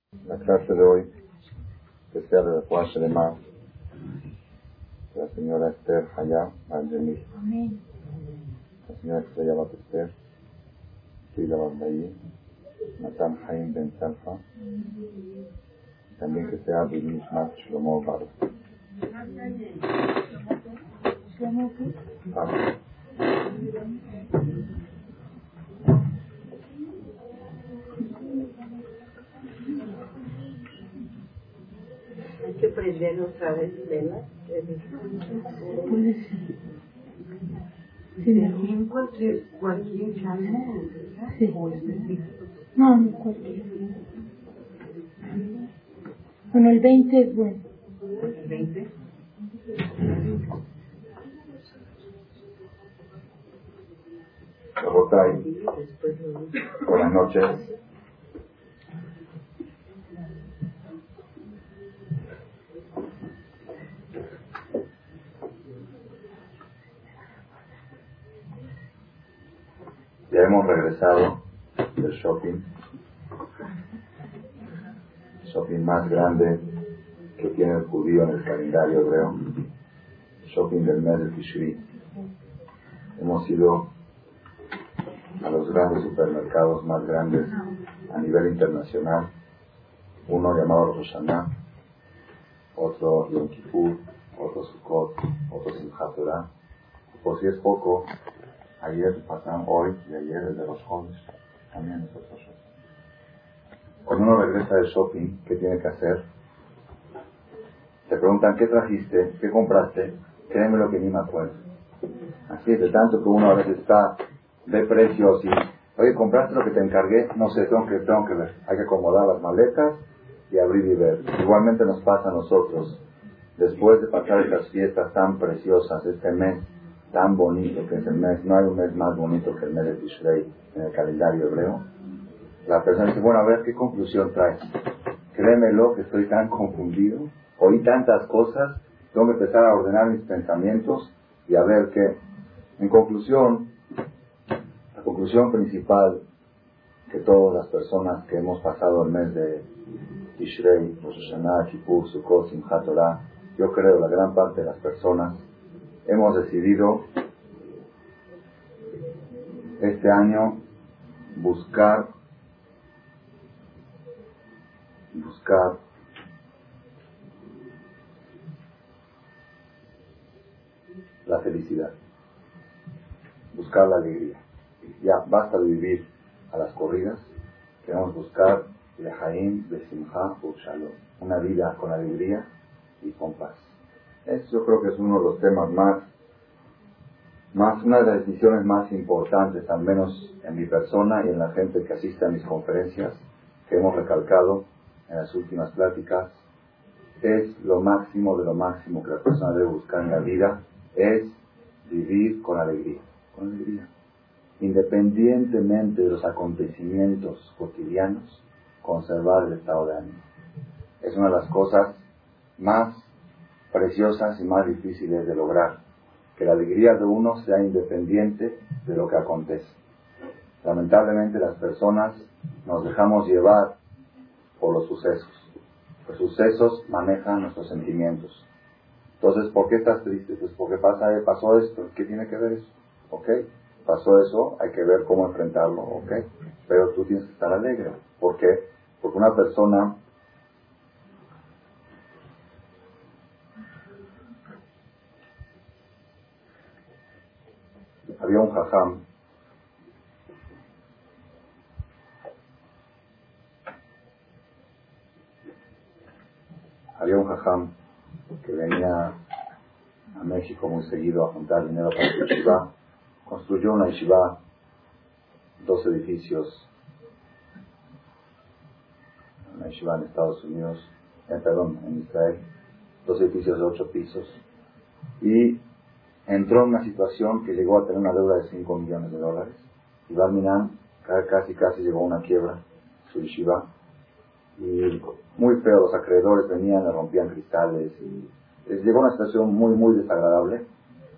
La clase de hoy, que sea de la clase de más, de la señora Esther Hayá Al-Jamil, la señora Estrella Batester, Sila Bardaí, Natan Haim Ben Salfa, y también que sea de Nishmat Shlomo Bar. Hay que prender otra vez velas. Puede ser. Sí, cualquier salmo, sí. o específico. No, cualquier. Bueno, el 20 es bueno. ¿El 20? Rabotay, buenas noches. Ya hemos regresado del shopping más grande que tiene el judío en el calendario hebreo, shopping del mes de Tishri. Hemos ido a los grandes supermercados más grandes a nivel internacional, uno llamado Rosh Hashanah, otro Yom Kippur, otro Sukkot, otro Simchat Torah. Por si es poco, ayer pasaron hoy y ayer el de los jóvenes, también es otro shopping. Cuando uno regresa del shopping, ¿qué tiene que hacer? Te preguntan, ¿qué trajiste? ¿Qué compraste? Créeme lo que ni me acuerdo. Así es, de tanto que uno a veces ve precios y, oye, ¿compraste lo que te encargué? No sé, tengo que ver. Hay que acomodar las maletas y abrir y ver. Igualmente nos pasa a nosotros, después de pasar estas fiestas tan preciosas, este mes tan bonito que es el mes, no hay un mes más bonito que el mes de Tishrei en el calendario hebreo. La persona dice, bueno, a ver, ¿qué conclusión traes? Créemelo que estoy tan confundido, oí tantas cosas, tengo que empezar a ordenar mis pensamientos y a ver qué. En conclusión, la conclusión principal que todas las personas que hemos pasado el mes de Tishrei, Rosh Hashanah, Kippur, Sukkot, Simchat Torah, yo creo la gran parte de las personas hemos decidido este año buscar la felicidad, buscar la alegría. Ya basta de vivir a las corridas, queremos buscar Lehaim de Simcha u Shalom, una vida con alegría y con paz. Yo creo que es uno de los temas una de las decisiones más importantes, al menos en mi persona y en la gente que asiste a mis conferencias, que hemos recalcado en las últimas pláticas. Es lo máximo de lo máximo que la persona debe buscar en la vida, es vivir con alegría, independientemente de los acontecimientos cotidianos, conservar el estado de ánimo. Es una de las cosas más preciosas y más difíciles de lograr, que la alegría de uno sea independiente de lo que acontece. Lamentablemente las personas nos dejamos llevar por los sucesos. Los sucesos manejan nuestros sentimientos. Entonces, ¿por qué estás triste? Pues porque pasó esto. ¿Qué tiene que ver eso? ¿Ok? Pasó eso, hay que ver cómo enfrentarlo. ¿Ok? Pero tú tienes que estar alegre. ¿Por qué? Porque una persona había un jajam que venía a México muy seguido a juntar dinero para su yeshiva. Construyó una yeshiva, 2 edificios, una yeshiva en Estados Unidos, en Israel, 2 edificios de 8 pisos, y entró en una situación que llegó a tener una deuda de $5 millones. Y Barminan casi llegó a una quiebra, su yeshiva, y muy feo, los acreedores venían, le rompían cristales, y llegó a una situación muy, muy desagradable.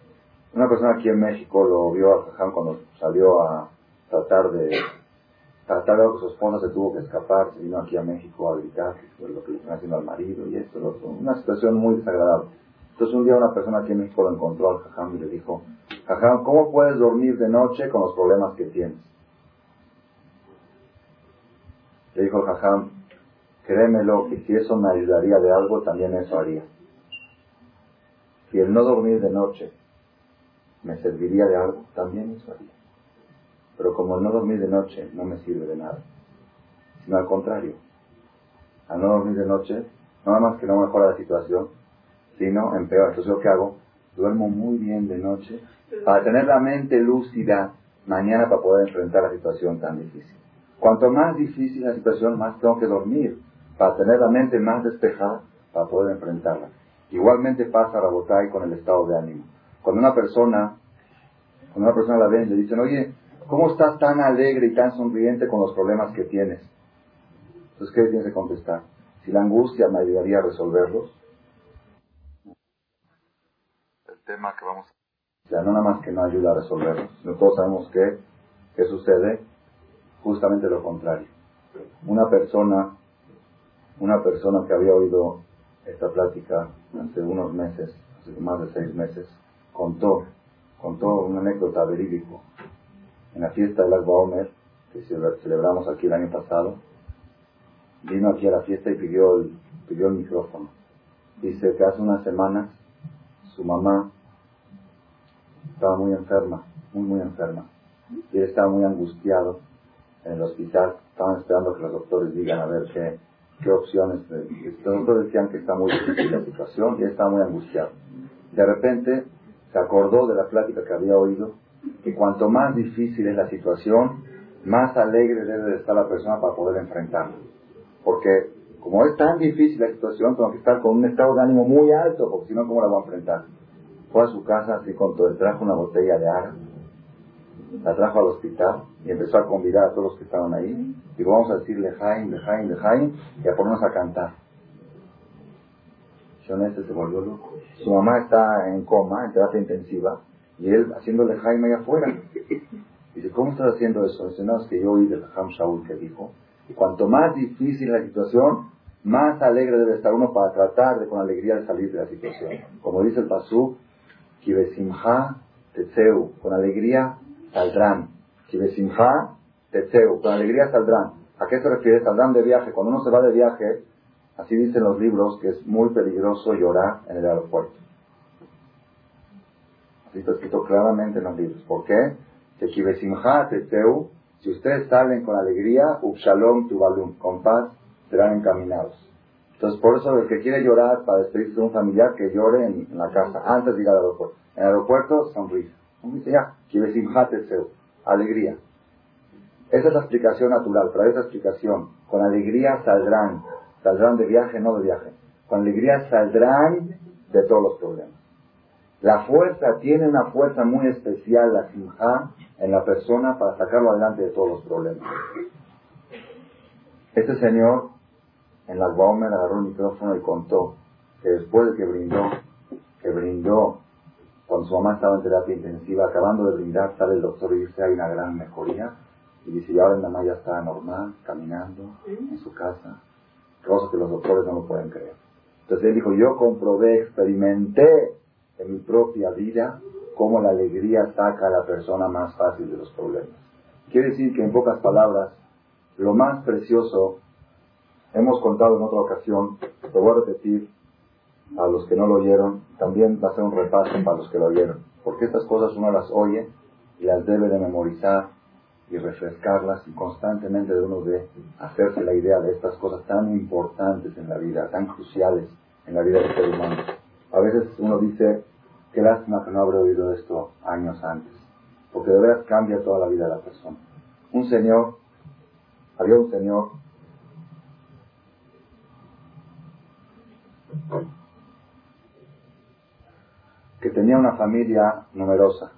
Una persona aquí en México lo vio a Jajam cuando salió a tratar de Para tal vez su esposa se tuvo que escapar, se vino aquí a México a gritar que fue lo que le están haciendo al marido y esto, lo otro. Una situación muy desagradable. Entonces un día una persona aquí en México lo encontró al Jajam y le dijo, Jajam, ¿cómo puedes dormir de noche con los problemas que tienes? Le dijo el Jajam, créemelo que si eso me ayudaría de algo, también eso haría. Si el no dormir de noche me serviría de algo, también eso haría. Pero como el no dormir de noche no me sirve de nada, sino al contrario, al no dormir de noche, no nada más que no mejora la situación, sino empeora. Entonces, ¿yo qué hago? Duermo muy bien de noche para tener la mente lúcida mañana para poder enfrentar la situación tan difícil. Cuanto más difícil la situación, más tengo que dormir para tener la mente más despejada para poder enfrentarla. Igualmente pasa, Rabotay, con el estado de ánimo. Cuando una persona la ven, le dicen, oye, ¿cómo estás tan alegre y tan sonriente con los problemas que tienes? Entonces, ¿qué tienes que contestar? Si la angustia me ayudaría a resolverlos, el tema que vamos a... O sea, no nada más que no ayuda a resolverlos, sino todos sabemos que sucede justamente lo contrario. Una persona que había oído esta plática hace unos meses, hace más de 6 meses, contó una anécdota verídica. En la fiesta de Lag Baomer, que celebramos aquí el año pasado, vino aquí a la fiesta y pidió el micrófono. Dice que hace unas semanas su mamá estaba muy enferma, muy enferma, y él estaba muy angustiado en el hospital. Estaban esperando que los doctores digan a ver qué opciones. Los doctores decían que está muy difícil la situación y él estaba muy angustiado. De repente se acordó de la plática que había oído, que cuanto más difícil es la situación, más alegre debe de estar la persona para poder enfrentarla. Porque como es tan difícil la situación, tengo que estar con un estado de ánimo muy alto, porque si no, ¿cómo la voy a enfrentar? Fue a su casa, así con todo, trajo una botella de agua, la trajo al hospital y empezó a convidar a todos los que estaban ahí. Digo, vamos a decir Lejaim, y a ponernos a cantar. Shonete se volvió loco. Su mamá está en coma, en terapia intensiva, y él haciendo Lejaim allá afuera. Dice, ¿cómo estás haciendo eso? Dice, no, es que yo oí del Jajam Shaul que dijo, y cuanto más difícil la situación, más alegre debe estar uno para tratar de con alegría de salir de la situación. Como dice el Pasuk, Ki besimcha tetzeu, con alegría saldrán. Ki besimcha tetzeu, con alegría saldrán. ¿A qué se refiere? Saldrán de viaje. Cuando uno se va de viaje, así dicen los libros, que es muy peligroso llorar en el aeropuerto. Así está escrito claramente en los libros. ¿Por qué? Que Ki besimcha tetzeu, si ustedes salen con alegría, Upshalom tubalum, con paz, serán encaminados. Entonces, por eso el que quiere llorar para despedirse de un familiar, que llore en la casa, antes de ir al aeropuerto. En el aeropuerto, sonrisa. Sonrisa ya, alegría. Esa es la explicación natural, pero esa explicación, con alegría saldrán de viaje, no de viaje. Con alegría saldrán de todos los problemas. La fuerza, tiene una fuerza muy especial, la simjá, en la persona para sacarlo adelante de todos los problemas. Este señor, en Lag Baomer, agarró el micrófono y contó que después de que brindó, cuando su mamá estaba en terapia intensiva, acabando de brindar, sale el doctor y dice, hay una gran mejoría, y dice, y ahora mi mamá ya está normal, caminando en su casa, cosa que los doctores no lo pueden creer. Entonces él dijo, yo comprobé, experimenté en mi propia vida cómo la alegría saca a la persona más fácil de los problemas. Quiere decir que, en pocas palabras, lo más precioso, hemos contado en otra ocasión, lo voy a repetir a los que no lo oyeron, también va a ser un repaso para los que lo oyeron, porque estas cosas uno las oye y las debe de memorizar y refrescarlas, y constantemente de uno de hacerse la idea de estas cosas tan importantes en la vida, tan cruciales en la vida del ser humano. A veces uno dice, qué lástima que no habré oído esto años antes, porque de verdad cambia toda la vida de la persona. Había un señor que tenía una familia numerosa,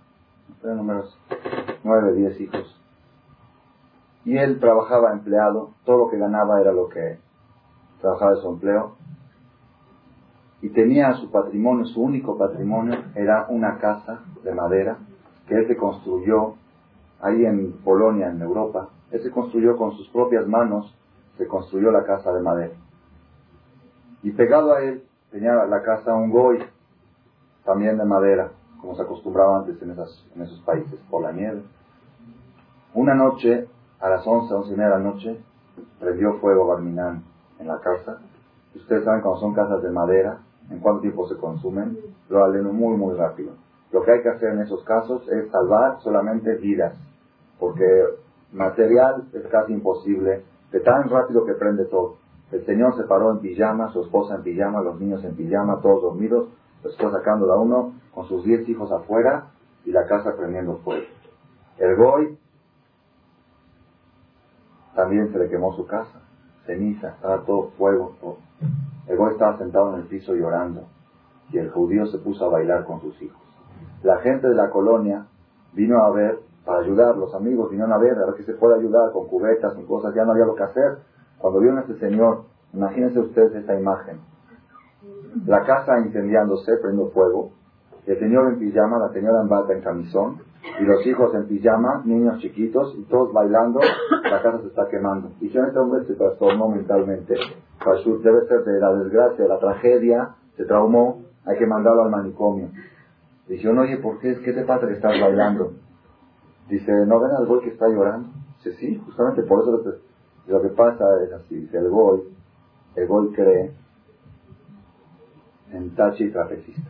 9, 10 hijos, y él trabajaba empleado, todo lo que ganaba era lo que trabajaba de su empleo, y tenía su patrimonio, su único patrimonio era una casa de madera que él se construyó ahí en Polonia, en Europa, Él se construyó con sus propias manos, se construyó la casa de madera. Y pegado a él tenía la casa un goy, también de madera, como se acostumbraba antes en esos países, por la nieve. Una noche, a las 11:30 de la noche, prendió fuego Barminan en la casa. Ustedes saben cuando son casas de madera, en cuánto tiempo se consumen, lo aleno muy muy rápido. Lo que hay que hacer en esos casos es salvar solamente vidas, porque material es casi imposible, de tan rápido que prende todo. El señor se paró en pijama, su esposa en pijama, los niños en pijama, todos dormidos, los está sacando a uno con sus 10 hijos afuera y la casa prendiendo fuego. El goy también se le quemó su casa, ceniza, estaba todo fuego, todo. El goy estaba sentado en el piso llorando y el judío se puso a bailar con sus hijos. La gente de la colonia vino a ver, para ayudar, los amigos vinieron a ver qué se puede ayudar con cubetas, con cosas, ya no había lo que hacer. Cuando vieron a este señor, imagínense ustedes esta imagen, la casa incendiándose, prendo fuego, el señor en pijama, la señora en bata, en camisón, y los hijos en pijama, niños chiquitos, y todos bailando, la casa se está quemando. Y si este hombre se trastornó mentalmente, debe ser de la desgracia, de la tragedia, se traumó, hay que mandarlo al manicomio. Dijeron, oye, ¿por qué? ¿Qué te pasa que estás bailando? Dice, ¿no ven al goy que está llorando? Dice, sí, justamente por eso lo que pasa es así. Dice, el goy cree en tachi y trapecista.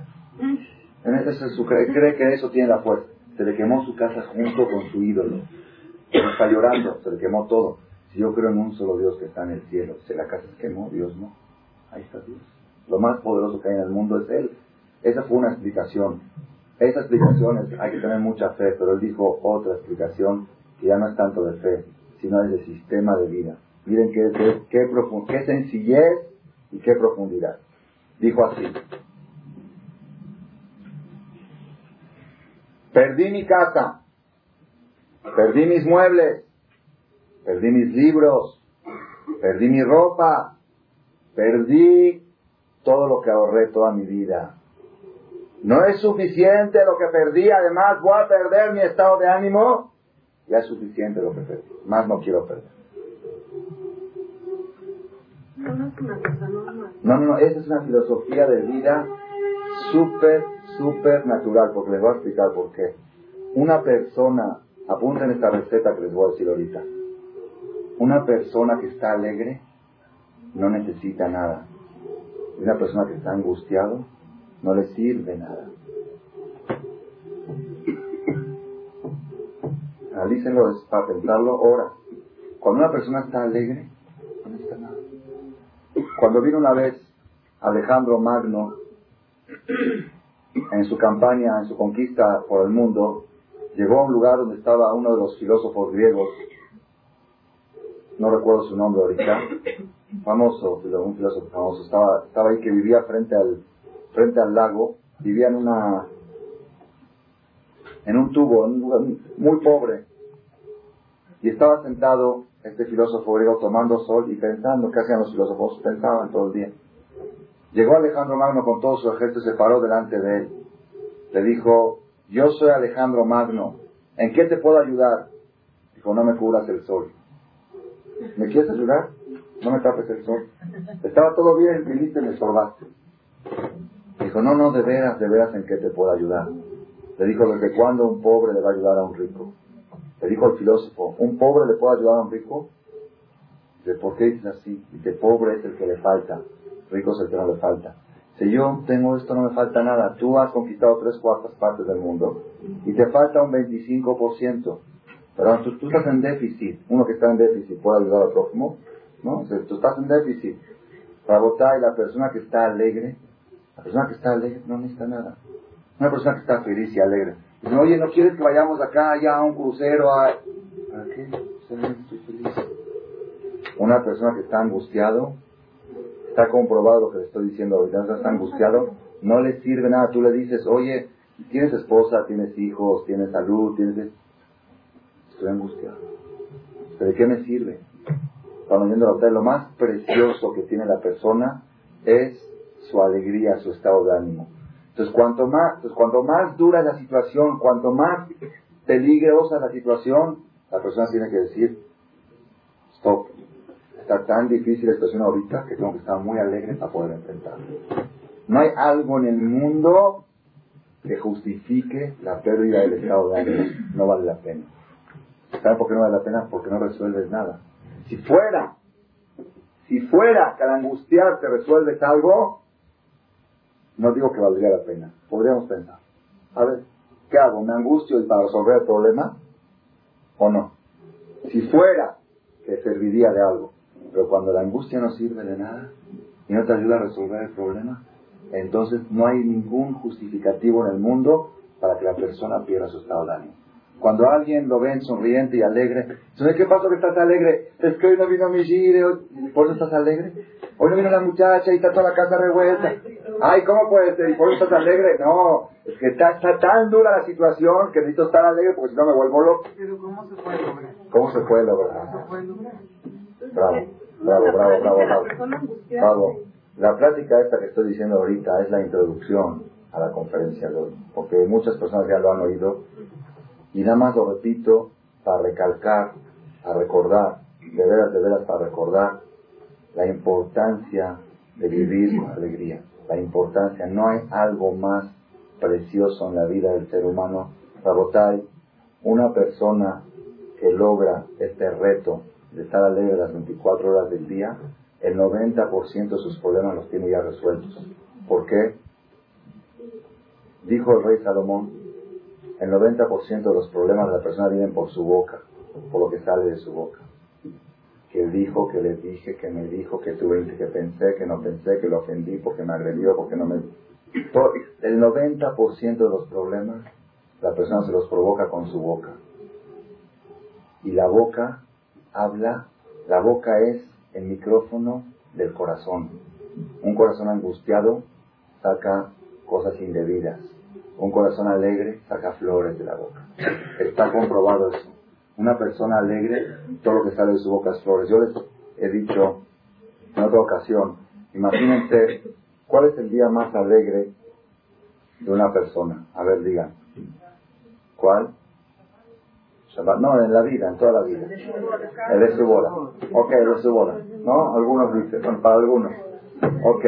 Cree que eso tiene la fuerza. Se le quemó su casa junto con su ídolo. Está llorando, se le quemó todo. Si yo creo en un solo Dios que está en el cielo, si la casa se quemó, Dios no. Ahí está Dios. Lo más poderoso que hay en el mundo es Él. Esa fue una explicación. Esa explicación hay que tener mucha fe, pero Él dijo otra explicación que ya no es tanto de fe, sino es de sistema de vida. Miren qué sencillez y qué profundidad. Dijo así: perdí mi casa, perdí mis muebles, perdí mis libros, perdí mi ropa, perdí todo lo que ahorré toda mi vida. No es suficiente lo que perdí, además voy a perder mi estado de ánimo. Ya es suficiente lo que perdí, más no quiero perder. No, esa es una filosofía de vida súper natural, porque les voy a explicar por qué. Una persona, apunten esta receta que les voy a decir ahorita. Una persona que está alegre no necesita nada. Y una persona que está angustiado no le sirve nada. Analícenlo para pensarlo ahora. Cuando una persona está alegre, no necesita nada. Cuando vino una vez Alejandro Magno en su campaña, en su conquista por el mundo, llegó a un lugar donde estaba uno de los filósofos griegos, no recuerdo su nombre ahorita, famoso, un filósofo famoso, estaba ahí, que vivía frente al lago, vivía en un tubo, en un lugar muy pobre, y estaba sentado este filósofo griego tomando sol y pensando. ¿Qué hacían los filósofos? Pensaban todo el día. Llegó Alejandro Magno con todo su ejército, se paró delante de él, le dijo: yo soy Alejandro Magno, ¿en qué te puedo ayudar? Dijo: no me cubras el sol. ¿Me quieres ayudar? No me tapes el sol. Estaba todo bien, viniste y me estorbaste. Dijo: no, de veras, ¿en qué te puedo ayudar? Le dijo: ¿desde cuándo un pobre le va a ayudar a un rico? Le dijo el filósofo: ¿un pobre le puede ayudar a un rico? Dice: ¿por qué dices así? Dice: pobre es el que le falta, rico es el que no le falta. Si yo tengo esto, no me falta nada. Tú has conquistado 3/4 partes del mundo y te falta un 25%. Pero tú estás en déficit. Uno que está en déficit puede ayudar al prójimo, ¿no? O sea, tú estás en déficit. Para votar, y la persona que está alegre no necesita nada. Una persona que está feliz y alegre dice: oye, ¿no quieres que vayamos acá ya a un crucero? ¿Para qué? Estoy feliz. Una persona que está angustiado, está comprobado lo que le estoy diciendo ahorita, está angustiado, no le sirve nada. Tú le dices: oye, ¿tienes esposa, tienes hijos, tienes salud, Estoy angustiado. ¿De qué me sirve? Cuando yendo a la lo más precioso que tiene la persona es su alegría, su estado de ánimo. Entonces, cuanto más dura la situación, cuanto más peligrosa la situación, la persona tiene que decir: está tan difícil la situación ahorita que tengo que estar muy alegre para poder enfrentarlo. No hay algo en el mundo que justifique la pérdida del estado de ánimo. No vale la pena. ¿Saben por qué no vale la pena? Porque no resuelves nada. Si fuera que al angustiarte resuelves algo, no digo que valdría la pena. Podríamos pensar, a ver, ¿qué hago? ¿Me angustio para resolver el problema o no? Si fuera que serviría de algo, pero cuando la angustia no sirve de nada y no te ayuda a resolver el problema, entonces no hay ningún justificativo en el mundo para que la persona pierda su estado de ánimo. Cuando alguien lo ven sonriente y alegre, ¿sabes qué pasó que estás alegre? Es que hoy no vino mi gire, ¿por eso estás alegre? Hoy no vino la muchacha y está toda la casa revuelta. Ay, ¿cómo puede ser? ¿Y por eso estás alegre? No, es que está tan dura la situación que necesito estar alegre porque si no me vuelvo loco. Pero ¿cómo se puede lograr? ¿Cómo se puede lograr? ¿Cómo se puede lograr? Bravo. La plática esta que estoy diciendo ahorita es la introducción a la conferencia de hoy, porque muchas personas ya lo han oído y nada más lo repito para recalcar, a recordar, de veras para recordar la importancia de vivir con alegría. La importancia, no hay algo más precioso en la vida del ser humano. Rabotay, una persona que logra este reto de estar alegre las 24 horas del día, el 90% de sus problemas los tiene ya resueltos. ¿Por qué? Dijo el rey Salomón, el 90% de los problemas de la persona vienen por su boca, por lo que sale de su boca. Que dijo, que le dije, que me dijo, que tuve, que pensé, que no pensé, que lo ofendí, porque me agredió, porque no me... El 90% de los problemas la persona se los provoca con su boca. Y la boca habla, la boca es el micrófono del corazón. Un corazón angustiado saca cosas indebidas. Un corazón alegre saca flores de la boca. Está comprobado eso. Una persona alegre, todo lo que sale de su boca es flores. Yo les he dicho en otra ocasión, imagínense, ¿cuál es el día más alegre de una persona? A ver, digan. ¿Cuál? Shabbat. No, en la vida, en toda la vida. El de su boda. Ok, el de su boda. ¿No? Algunos dicen, bueno, para algunos. Ok.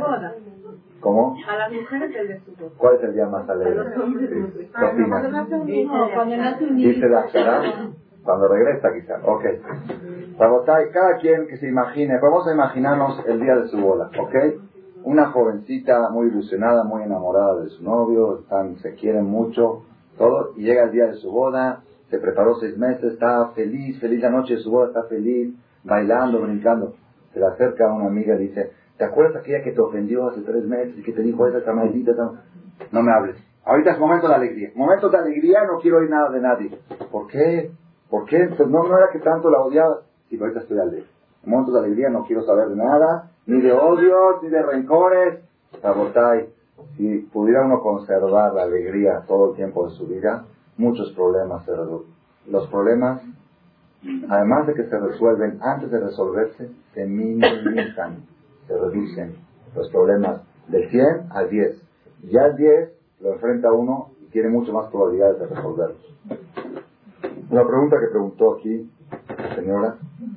¿Cómo? A las mujeres el de su boda. ¿Cuál es el día más alegre? A los hombres. Sí. ¿Qué opinan? Dice Dice la Shara, cuando regresa quizá. Ok. Rabotay, cada quien que se imagine, vamos a imaginarnos el día de su boda, ¿ok? Una jovencita muy ilusionada, muy enamorada de su novio, se quieren mucho, todo, y llega el día de su boda, se preparó 6 meses, está feliz la noche de su boda, está feliz, bailando, brincando. Se le acerca a una amiga y dice, ¿te acuerdas aquella que te ofendió hace 3 meses y que te dijo esa maldita? No me hables. Ahorita es momento de alegría. Momentos de alegría, no quiero oír nada de nadie. ¿Por qué? ¿Por qué? Pues no era que tanto la odiaba. Sí, pero ahorita estoy alegre. En momentos de alegría no quiero saber de nada, ni de odios, ni de rencores. Rabotay, si pudiera uno conservar la alegría todo el tiempo de su vida, muchos problemas se reducen. Los problemas, además de que se resuelven, antes de resolverse, se minimizan, se reducen. Los problemas del 100 al 10. Ya el 10 lo enfrenta uno y tiene mucho más probabilidades de resolverlos. Una pregunta que preguntó aquí, señora,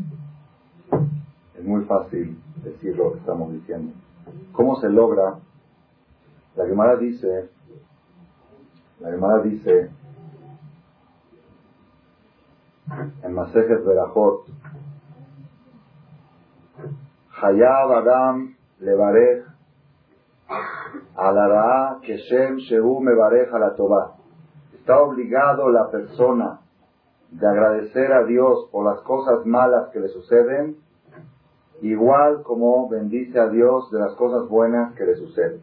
es muy fácil decir lo que estamos diciendo. ¿Cómo se logra? La Gemara dice en Masejet Berajot, Hayav Adam levarej alara keshem shehu mevarej ala tová. Está obligado la persona de agradecer a Dios por las cosas malas que le suceden, igual como bendice a Dios de las cosas buenas que le suceden.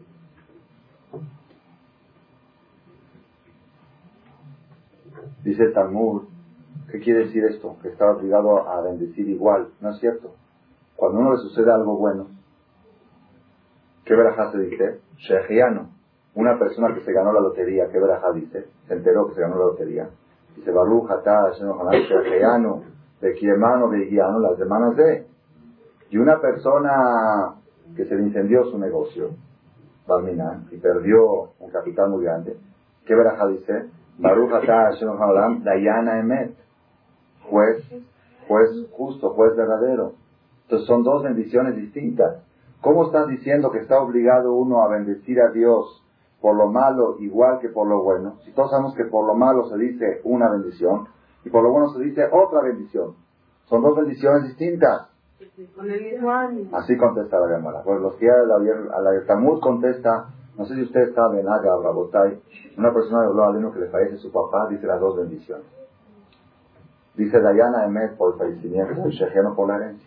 Dice el Talmud, ¿qué quiere decir esto? Que está obligado a bendecir igual. No es cierto. Cuando a uno le sucede algo bueno, ¿qué verajá se dice? Shechiano. Una persona que se ganó la lotería, ¿qué verajá dice? Se enteró que se ganó la lotería. Dice, Baruch atah Hashem Ojanam Shechiano, Bekiemano, Begiano, las semanas de. Y una persona que se le incendió su negocio, Balminan, y perdió un capital muy grande, ¿qué verajá dice? Baruch atah Hashem Ojanam Dayana Emet. Juez justo, juez verdadero. Entonces son dos bendiciones distintas. ¿Cómo estás diciendo que está obligado uno a bendecir a Dios por lo malo igual que por lo bueno? Si todos sabemos que por lo malo se dice una bendición y por lo bueno se dice otra bendición. Son dos bendiciones distintas. Con el mismo ánimo. Así contesta la Gemara. Pues los que a la Talmud contesta, no sé si ustedes saben, Aga, Rabotay, una persona le habló a alguien que le fallece su papá, dice las dos bendiciones. Dice Dayana Emet por el fallecimiento y Shejiano por la herencia.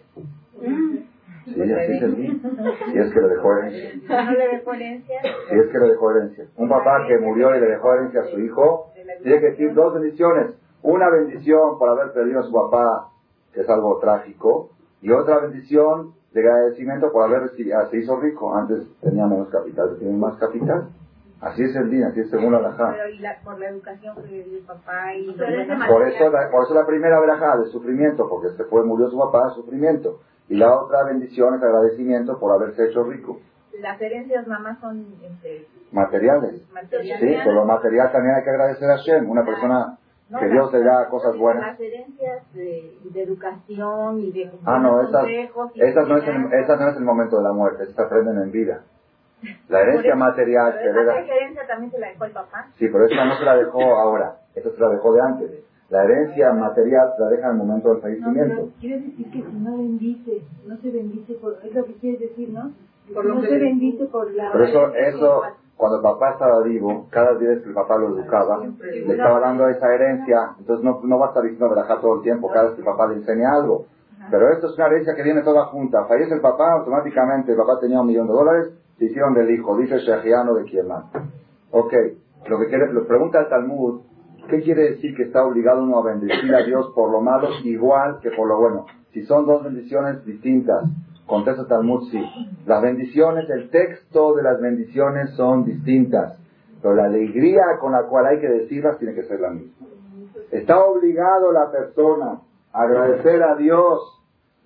Sí, así es el día. Y es que le dejó herencia. ¿No le dejó herencia? Si es que le dejó herencia. Un papá que murió y le dejó herencia a su hijo, tiene que decir dos bendiciones. Una bendición por haber perdido a su papá, que es algo trágico, y otra bendición de agradecimiento por haber recibido, se hizo rico. Antes tenía menos capital, tiene más capital. Así es el día, así es según la verajá. Pero por la educación que le dio el papá y... Por eso la primera verajá de sufrimiento, porque se fue, murió su papá, sufrimiento. Y la otra bendición es agradecimiento por haberse hecho rico. Las herencias nada más son materiales. Sí, pero lo material también hay que agradecer a Hashem. Una persona que Dios le da cosas buenas. Las herencias de educación y de no, esas no es el momento de la muerte, esas se aprenden en vida. La herencia material se hereda. ¿La herencia también se la dejó el papá? Sí, pero esta no se la dejó ahora, esta se la dejó de antes. La herencia material se la deja en el momento del fallecimiento. No, quiere decir que si no bendice, no se bendice por... Es lo que quiere decir, ¿no? Por lo no que se bendice por la... Pero eso, cuando el papá estaba vivo, cada día que el papá lo educaba, le estaba dando esa herencia, entonces no va a estar diciendo verajá todo el tiempo, cada vez que el papá le enseña algo. Pero esto es una herencia que viene toda junta. Fallece el papá, automáticamente el papá tenía $1,000,000, se hicieron del hijo, dice Shejiano de quién más. Ok, lo pregunta el Talmud, ¿qué quiere decir que está obligado uno a bendecir a Dios por lo malo igual que por lo bueno? Si son dos bendiciones distintas, contesta Talmud, sí. Las bendiciones, el texto de las bendiciones son distintas, pero la alegría con la cual hay que decirlas tiene que ser la misma. Está obligado la persona a agradecer a Dios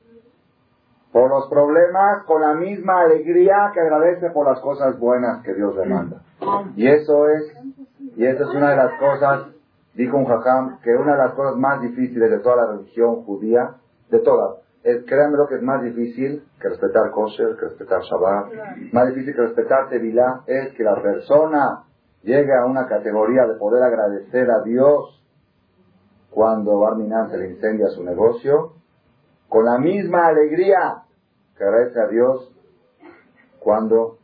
por los problemas con la misma alegría que agradece por las cosas buenas que Dios le manda. Y eso es una de las cosas, dijo un jajam, que una de las cosas más difíciles de toda la religión judía, de todas, créanme lo que es más difícil que respetar kosher, que respetar Shabbat, más difícil que respetar Tevilá, es que la persona llegue a una categoría de poder agradecer a Dios cuando Barminan se le incendia su negocio, con la misma alegría que agradece a Dios cuando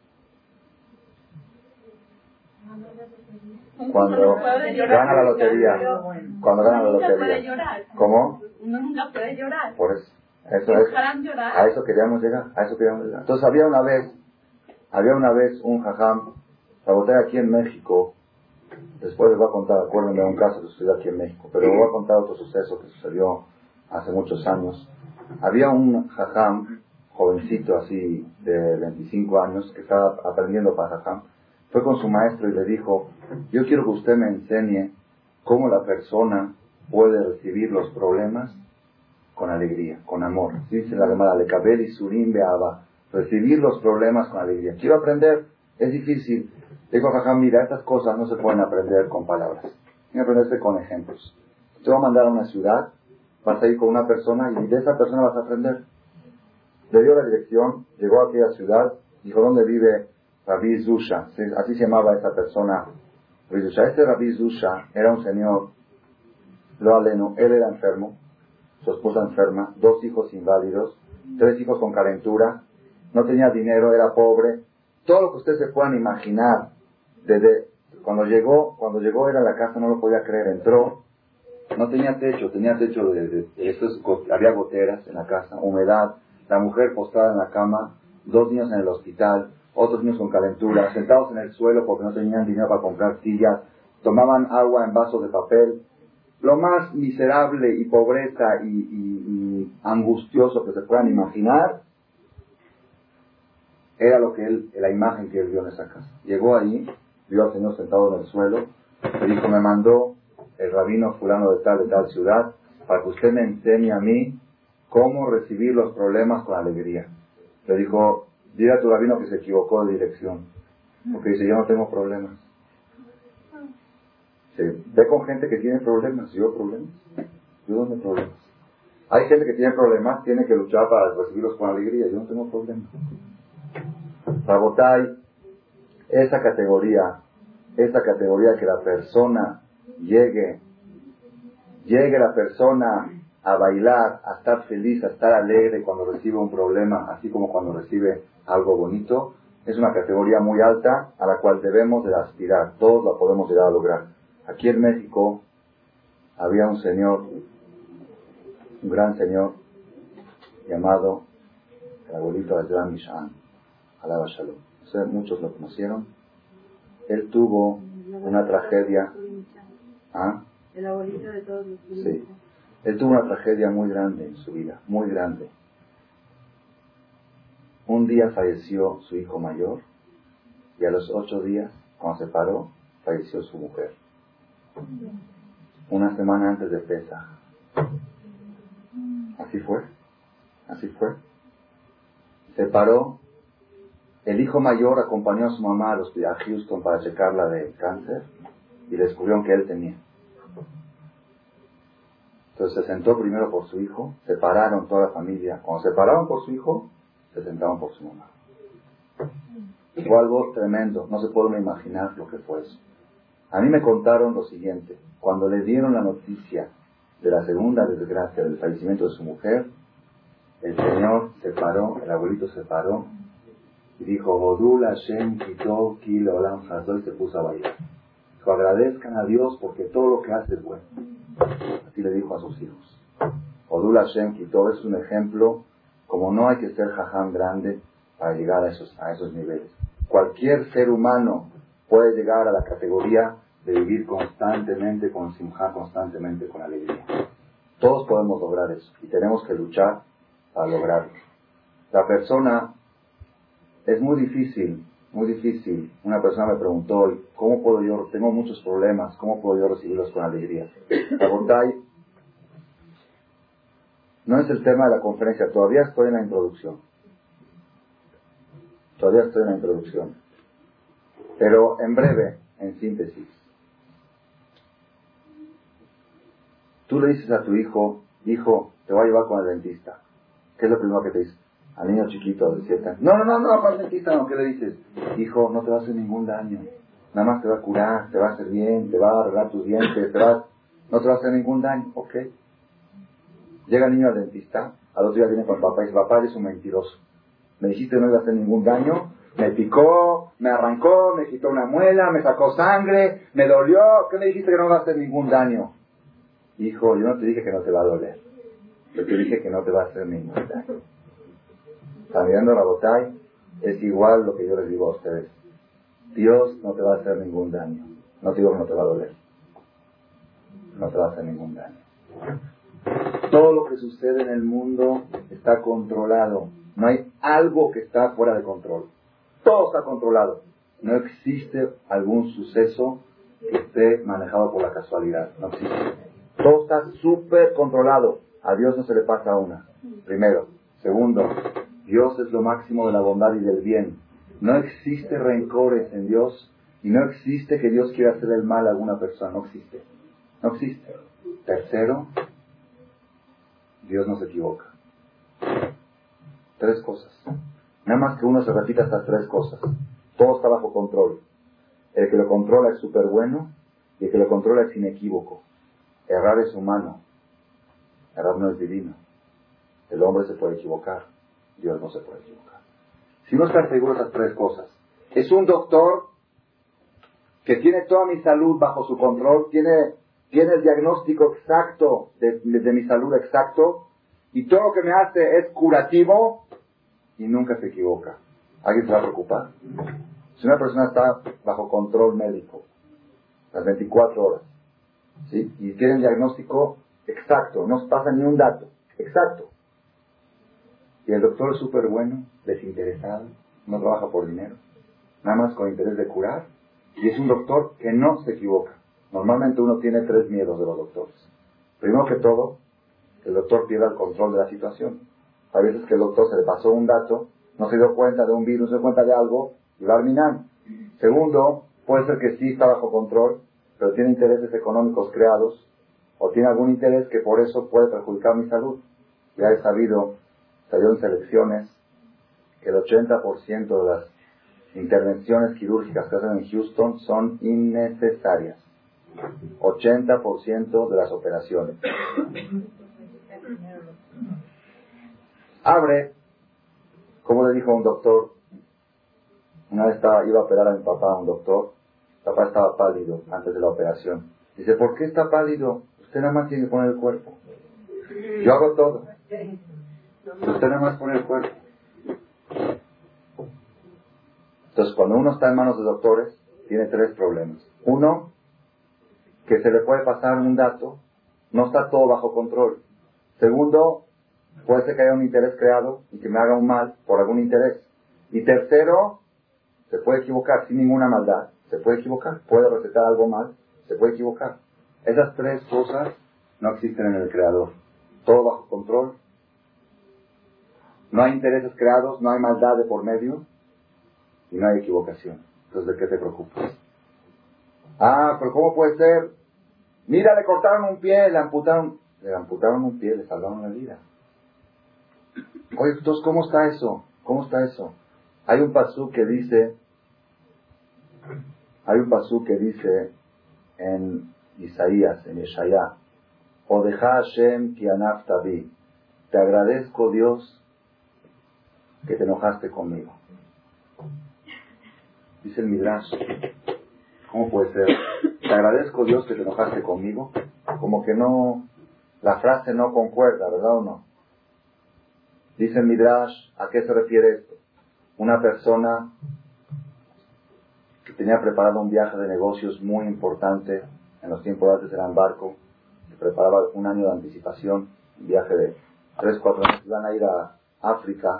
gana la lotería. Cuando gana la lotería. ¿Cómo? Uno nunca puede llorar. Por eso. A eso queríamos llegar. Entonces había una vez un jajam, Sabotea aquí en México. Después les voy a contar, acuérdenme de un caso que sucedió aquí en México, pero voy a contar otro suceso que sucedió hace muchos años. Había un jajam, jovencito así, de 25 años, que estaba aprendiendo para jajam. Fue con su maestro y le dijo, yo quiero que usted me enseñe cómo la persona puede recibir los problemas con alegría, con amor. Dice la Gemara, lekabel isurim be'ahava, recibir los problemas con alegría. Quiero aprender, es difícil. Digo, jajam, mira, estas cosas no se pueden aprender con palabras, tienen que aprenderse con ejemplos. Te voy a mandar a una ciudad, vas a ir con una persona y de esa persona vas a aprender. Le dio la dirección, llegó a aquella ciudad, dijo, ¿dónde vive Rabbi Zusha? Así se llamaba esa persona, Rabbi Zusha. Este Rabbi Zusha era un señor, lo aleno, él era enfermo, su esposa enferma, 2 hijos inválidos, 3 hijos con calentura, no tenía dinero, era pobre, todo lo que ustedes se puedan imaginar. Desde cuando llegó era la casa, no lo podía creer, entró, no tenía techo, había goteras en la casa, humedad, la mujer postrada en la cama, 2 niños en el hospital, otros niños con calentura, sentados en el suelo porque no tenían dinero para comprar sillas, tomaban agua en vasos de papel. Lo más miserable y pobreza y angustioso que se puedan imaginar era la imagen que él vio en esa casa. Llegó ahí, vio al Señor sentado en el suelo, le dijo, me mandó el rabino fulano de tal ciudad para que usted me enseñe a mí cómo recibir los problemas con alegría. Le dijo, dile a tu rabino que se equivocó de dirección, porque dice, yo no tengo problemas. Ve con gente que tiene problemas. ¿Yo problemas? ¿Yo dónde problemas? Hay gente que tiene problemas, tiene que luchar para recibirlos con alegría. Yo no tengo problema. Rabotai, esa categoría que la persona llegue la persona a bailar, a estar feliz, a estar alegre cuando recibe un problema, así como cuando recibe algo bonito, es una categoría muy alta a la cual debemos de aspirar. Todos la podemos llegar a lograr. Aquí en México había un señor, un gran señor, llamado el abuelito Ajlan Mishan, Alaba Shalom. No sé, muchos lo conocieron. Él tuvo una tragedia. ¿Ah? El abuelito de todos los niños. Sí. Él tuvo una tragedia muy grande en su vida, muy grande. Un día falleció su hijo mayor y a los 8 días, cuando se paró, falleció su mujer. Una semana antes de Pesaj. Así fue. Se paró. El hijo mayor acompañó a su mamá a Houston para checarla de cáncer y le descubrieron que él tenía. Entonces se sentó primero por su hijo, se pararon toda la familia. Cuando se pararon por su hijo, se sentaron por su mamá. Fue algo tremendo, no se puede uno imaginar lo que fue eso. A mí me contaron lo siguiente: cuando le dieron la noticia de la segunda desgracia del fallecimiento de su mujer, el señor se paró, el abuelito se paró y dijo, Odul Hashem Kito Kil Olam Hazoi, y se puso a bailar. Dijo, agradezcan a Dios porque todo lo que hace es bueno. Así le dijo a sus hijos. Odul Hashem Kito es un ejemplo, como no hay que ser jajam grande para llegar a esos niveles. Cualquier ser humano puede llegar a la categoría de vivir constantemente con simjá, constantemente con alegría. Todos podemos lograr eso y tenemos que luchar para lograrlo. La persona, es muy difícil. Una persona me preguntó hoy, ¿cómo puedo yo? Tengo muchos problemas, ¿cómo puedo yo recibirlos con alegría? La bondad no es el tema de la conferencia, todavía estoy en la introducción. Pero en breve, en síntesis, tú le dices a tu hijo, te voy a llevar con el dentista. ¿Qué es lo primero que te dice? Al niño chiquito de 7 años. No, para el dentista no. ¿Qué le dices? Hijo, no te va a hacer ningún daño. Nada más te va a curar, te va a hacer bien, te va a arreglar tus dientes, no te va a hacer ningún daño. Ok. Llega el niño al dentista, al otro día viene con el papá y dice, papá, eres un mentiroso. Me dijiste que no iba a hacer ningún daño, me picó, me arrancó, me quitó una muela, me sacó sangre, me dolió. ¿Qué me dijiste que no va a hacer ningún daño? Hijo, yo no te dije que no te va a doler. Yo te dije que no te va a hacer ningún daño. Está mirando Rabotai, es igual lo que yo les digo a ustedes. Dios no te va a hacer ningún daño. No te digo que no te va a doler. No te va a hacer ningún daño. Todo lo que sucede en el mundo está controlado. No hay algo que está fuera de control. Todo está controlado. No existe algún suceso que esté manejado por la casualidad. No existe. Todo está súper controlado. A Dios no se le pasa una. Primero. Segundo, Dios es lo máximo de la bondad y del bien. No existe rencores en Dios y no existe que Dios quiera hacer el mal a alguna persona. No existe. Tercero, Dios no se equivoca. 3 cosas. Nada más que uno se repita estas 3 cosas. Todo está bajo control. El que lo controla es súper bueno y el que lo controla es inequívoco. Errar es humano. Errar no es divino. El hombre se puede equivocar. Dios no se puede equivocar. Si uno está seguro de estas 3 cosas, es un doctor que tiene toda mi salud bajo su control, tiene el diagnóstico exacto de mi salud exacto, y todo lo que me hace es curativo y nunca se equivoca. Alguien se va a preocupar. Si una persona está bajo control médico las 24 horas, ¿sí? Y tiene el diagnóstico exacto, no pasa ni un dato, exacto. Y el doctor es súper bueno, desinteresado, no trabaja por dinero, nada más con interés de curar, y es un doctor que no se equivoca. Normalmente uno tiene 3 miedos de los doctores. Primero que todo, el doctor pierda el control de la situación. A veces que el doctor se le pasó un dato, no se dio cuenta de un virus, no se dio cuenta de algo, y va arruinando. Segundo, puede ser que sí está bajo control, pero tiene intereses económicos creados, o tiene algún interés que por eso puede perjudicar mi salud. Ya he sabido, salió en selecciones, que el 80% de las intervenciones quirúrgicas que hacen en Houston son innecesarias. 80% de las operaciones. Abre, como le dijo un doctor, una vez iba a operar a mi papá, un doctor, mi papá estaba pálido antes de la operación. Dice, ¿por qué está pálido? Usted nada más tiene que poner el cuerpo. Yo hago todo. Usted nada más pone el cuerpo. Entonces, cuando uno está en manos de doctores, tiene 3 problemas. Uno, que se le puede pasar un dato, no está todo bajo control. Segundo, puede ser que haya un interés creado y que me haga un mal por algún interés. Y tercero, se puede equivocar sin ninguna maldad. Se puede equivocar, puede recetar algo mal, se puede equivocar. Esas 3 cosas no existen en el creador. Todo bajo control. No hay intereses creados, no hay maldad de por medio y no hay equivocación. Entonces, ¿de qué te preocupas? Pero ¿cómo puede ser? Mira, le cortaron un pie, le amputaron un pie, le salvaron la vida. Oye, entonces, ¿cómo está eso? ¿Cómo está eso? Hay un pasú que dice en Isaías, en Yeshaya, Odeja Hashem ki anaftabi, te agradezco, Dios, que te enojaste conmigo. Dice el Midrash, ¿cómo puede ser? Te agradezco, Dios, que te enojaste conmigo. Como que no, la frase no concuerda, ¿verdad o no? Dice el Midrash, ¿a qué se refiere esto? Una persona que tenía preparado un viaje de negocios muy importante, en los tiempos de antes era en barco, se preparaba un año de anticipación, un viaje de 3-4 años, iban a ir a África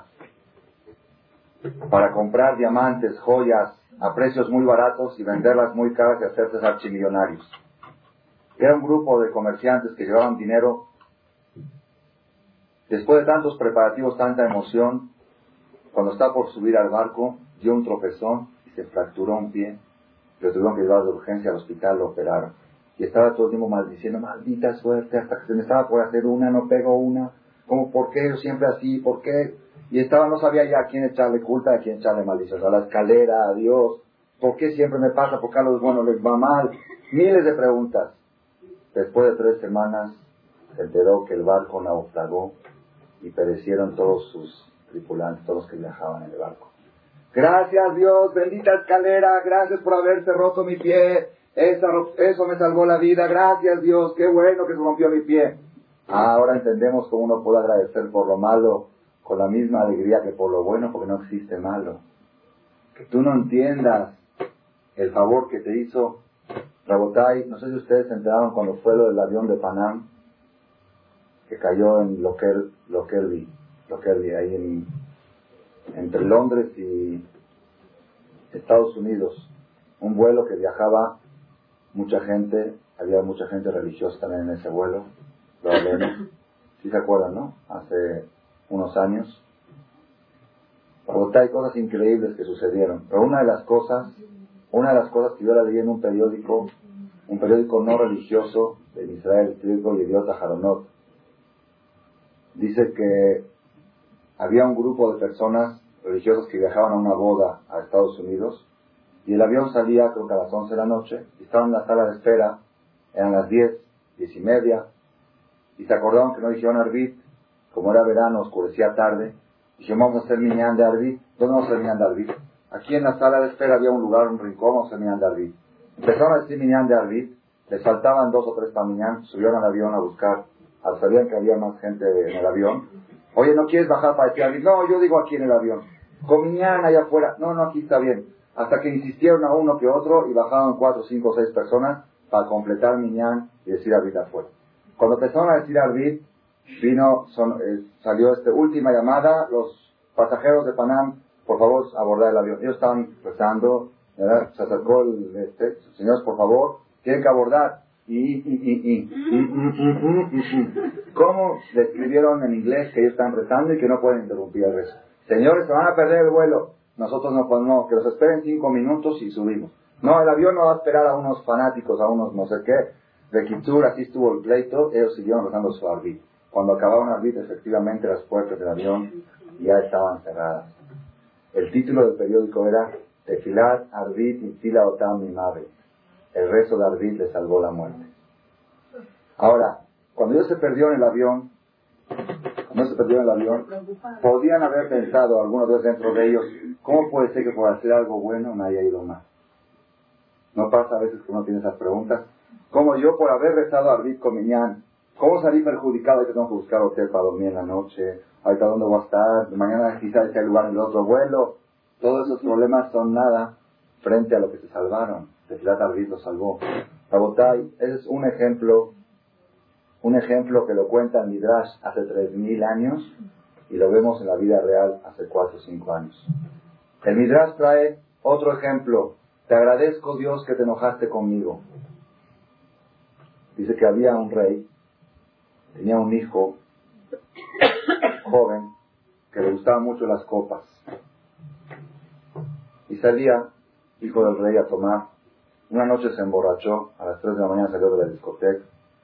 para comprar diamantes, joyas, a precios muy baratos y venderlas muy caras y hacerse archimillonarios. Era un grupo de comerciantes que llevaban dinero. Después de tantos preparativos, tanta emoción, cuando está por subir al barco, dio un tropezón y se fracturó un pie. Lo tuvieron que llevar de urgencia al hospital, lo operaron. Y estaba todo el tiempo maldiciendo, maldita suerte, hasta que se me estaba por hacer una, no pego una. ¿Cómo? ¿Por qué? Yo siempre así, ¿por qué? Y no sabía ya a quién echarle culpa, a quién echarle maldición. A la escalera, a Dios. ¿Por qué siempre me pasa? ¿Por qué a los buenos les va mal? Miles de preguntas. Después de 3 semanas, se enteró que el barco naufragó y perecieron todos sus tripulantes, todos los que viajaban en el barco. Gracias, Dios, bendita escalera, gracias por haberse roto mi pie. Eso me salvó la vida, gracias, Dios, qué bueno que se rompió mi pie. Ahora entendemos cómo uno puede agradecer por lo malo con la misma alegría que por lo bueno, porque no existe malo. Que tú no entiendas el favor que te hizo Rabotai. No sé si ustedes se enteraron cuando fue lo del avión de Panam, que cayó en Lockerbie, ahí entre Londres y Estados Unidos. Un vuelo que viajaba mucha gente, había mucha gente religiosa también en ese vuelo. ¿Sí se acuerdan, no? Hace unos años. Hay cosas increíbles que sucedieron. Pero una de las cosas que yo la leí en un periódico no religioso de Israel, el periódico Yediot Aharonot, dice que había un grupo de personas religiosas que viajaban a una boda a Estados Unidos y el avión salía creo que a las 11 de la noche y estaban en la sala de espera, eran las 10:30 y se acordaron que no dijeron Arbit, como era verano, oscurecía tarde, dijeron vamos a hacer minyan de Arbit. ¿Dónde vamos a hacer minyan de Arbit? Aquí en la sala de espera había un lugar, un rincón, vamos a hacer minyan de Arbit. Empezaron a decir minyan de Arbit, les faltaban 2 o 3 para minyan, subieron al avión a buscar, sabían que había más gente en el avión. Oye, ¿no quieres bajar para decir Arbit? No, yo digo aquí en el avión. Con minyan allá afuera. No, aquí está bien. Hasta que insistieron a uno que otro y bajaron 4, 5, 6 personas para completar minyan y decir Arbit afuera. Cuando empezaron a decir Arbit, salió última llamada, los pasajeros de Panam, por favor, abordar el avión. Ellos estaban rezando, ¿verdad? Se acercó señores, por favor, tienen que abordar. ¿Cómo le escribieron en inglés que ellos están rezando y que no pueden interrumpir el rezo? Señores, se van a perder el vuelo. Nosotros no, que los esperen 5 minutos y subimos. No, el avión no va a esperar a unos fanáticos, a unos no sé qué. De Kitsur, así estuvo el pleito, ellos siguieron rezando su arbit. Cuando acabaron Arbit, efectivamente las puertas del avión ya estaban cerradas. El título del periódico era Tefilat Arbit y Tila Otam Mimave. El rezo de Arbit le salvó la muerte. Ahora, cuando ellos se perdieron en el avión, podían haber pensado algunos de dentro de ellos, ¿cómo puede ser que por hacer algo bueno me haya ido mal? ¿No pasa a veces que uno tiene esas preguntas? ¿Cómo yo por haber rezado Arbit con Minyan, cómo salí perjudicado? Ahorita tengo que buscar hotel para dormir en la noche, ahorita dónde voy a estar, mañana quizás hay lugar en el otro vuelo. Todos esos problemas son nada frente a lo que se salvaron. Tefilat Arbit lo salvó. Rabotai, ese es un ejemplo que lo cuenta el Midrash hace 3000 años y lo vemos en la vida real hace 4 o 5 años. El Midrash trae otro ejemplo. Te agradezco, Dios, que te enojaste conmigo. Dice que había un rey, tenía un hijo joven que le gustaban mucho las copas y salía, hijo del rey, a tomar. Una noche se emborrachó, a las 3 de la mañana salió de la discoteca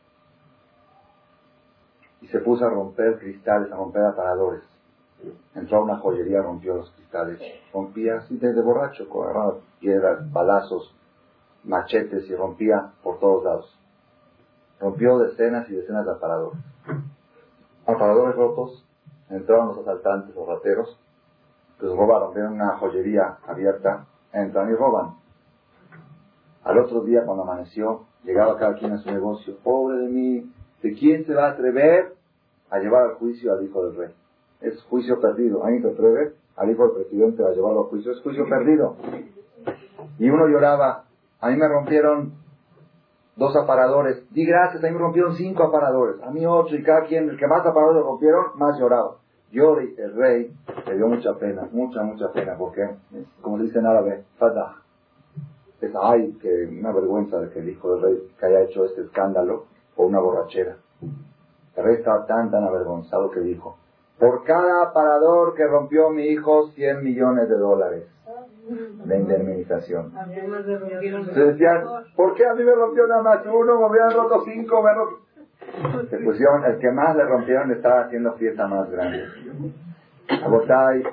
y se puso a romper cristales, a romper aparadores. Entró a una joyería, rompió los cristales, rompía así de borracho, agarraba piedras, balazos, machetes y rompía por todos lados. Rompió decenas y decenas de aparadores. Aparadores rotos, entraron los asaltantes, los rateros, los robaron, vieron una joyería abierta, entran y roban. Al otro día, cuando amaneció, llegaba cada quien a su negocio. Pobre de mí, ¿de quién se va a atrever a llevar al juicio al hijo del rey? Es juicio perdido. ¿Alguien se atreve al hijo del presidente a llevarlo a juicio? Es juicio perdido. Y uno lloraba. A mí me rompieron 2 aparadores. Di gracias, a mí me rompieron 5 aparadores. A mí 8, y cada quien, el que más aparadores rompieron, más lloraba. Yo, el rey, le dio mucha pena, mucha pena, porque, como se dice en árabe, fadah. Es, ay, que una vergüenza de que el hijo del rey que haya hecho este escándalo por una borrachera. El rey estaba tan avergonzado que dijo, por cada aparador que rompió mi hijo, $100 millones de indemnización. Se decían, ¿por qué a mí me rompió nada más uno? Me hubieran roto 5, se pusieron, el que más le rompieron estaba haciendo fiesta más grande. Abotay,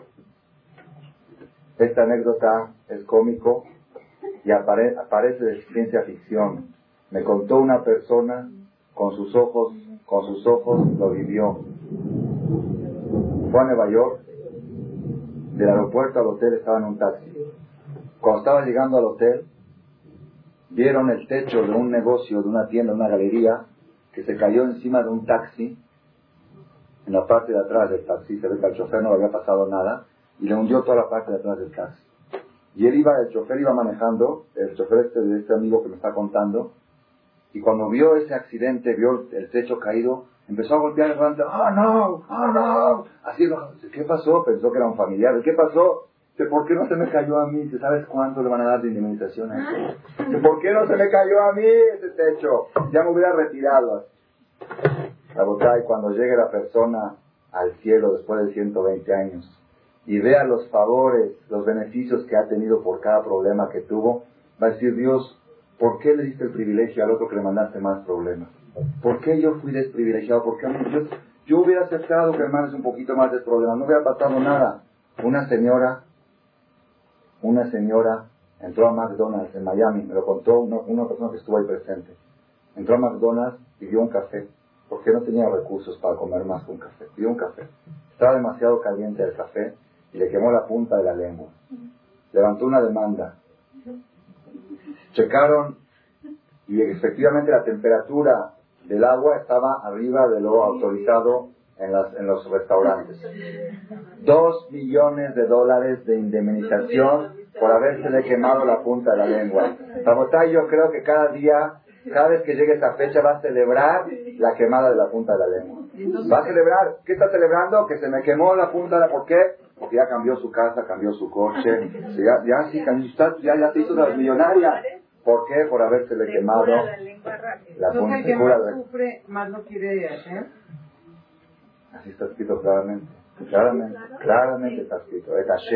esta anécdota es cómico y aparece de ciencia ficción. Me contó una persona con sus ojos lo vivió. Fue a Nueva York, del aeropuerto al hotel estaba en un taxi. Cuando estaba llegando al hotel, vieron el techo de un negocio, de una tienda, de una galería, que se cayó encima de un taxi, en la parte de atrás del taxi. Se ve que al chofer no le había pasado nada, y le hundió toda la parte de atrás del taxi. Y el chofer iba manejando, el chofer de este amigo que me está contando, y cuando vio ese accidente, vio el techo caído, empezó a golpear el volante. ¡Oh no! Así, ¿qué pasó? Pensó que era un familiar. ¿Qué pasó? ¿Por qué no se me cayó a mí? ¿Sabes cuánto le van a dar de indemnización a eso? ¿Por qué no se me cayó a mí ese techo? Ya me hubiera retirado. Rabotay, cuando llegue la persona al cielo después de 120 años y vea los favores, los beneficios que ha tenido por cada problema que tuvo, va a decir, Dios, ¿por qué le diste el privilegio al otro que le mandaste más problemas? ¿Por qué yo fui desprivilegiado? ¿Por qué a mí? Yo hubiera aceptado que me mandes un poquito más de problemas, no hubiera pasado nada. Una señora entró a McDonald's en Miami, me lo contó una persona que estuvo ahí presente. Entró a McDonald's, pidió un café, porque no tenía recursos para comer más que un café. Pidió un café. Estaba demasiado caliente el café y le quemó la punta de la lengua. Levantó una demanda. Checaron y efectivamente la temperatura del agua estaba arriba de lo autorizado en los restaurantes. $2 millones de indemnización por habérsele quemado la punta de la lengua. Rabotay, yo creo que cada vez que llegue esa fecha va a celebrar la quemada de la punta de la lengua. Va a celebrar. ¿Qué está celebrando? Que se me quemó la punta de la... ¿Por qué? Porque ya cambió su casa, cambió su coche, ya se hizo la millonaria. ¿Por qué? Por habérsele quemado la punta. El que más sufre, más lo quiere hacer. Así está escrito claramente está escrito.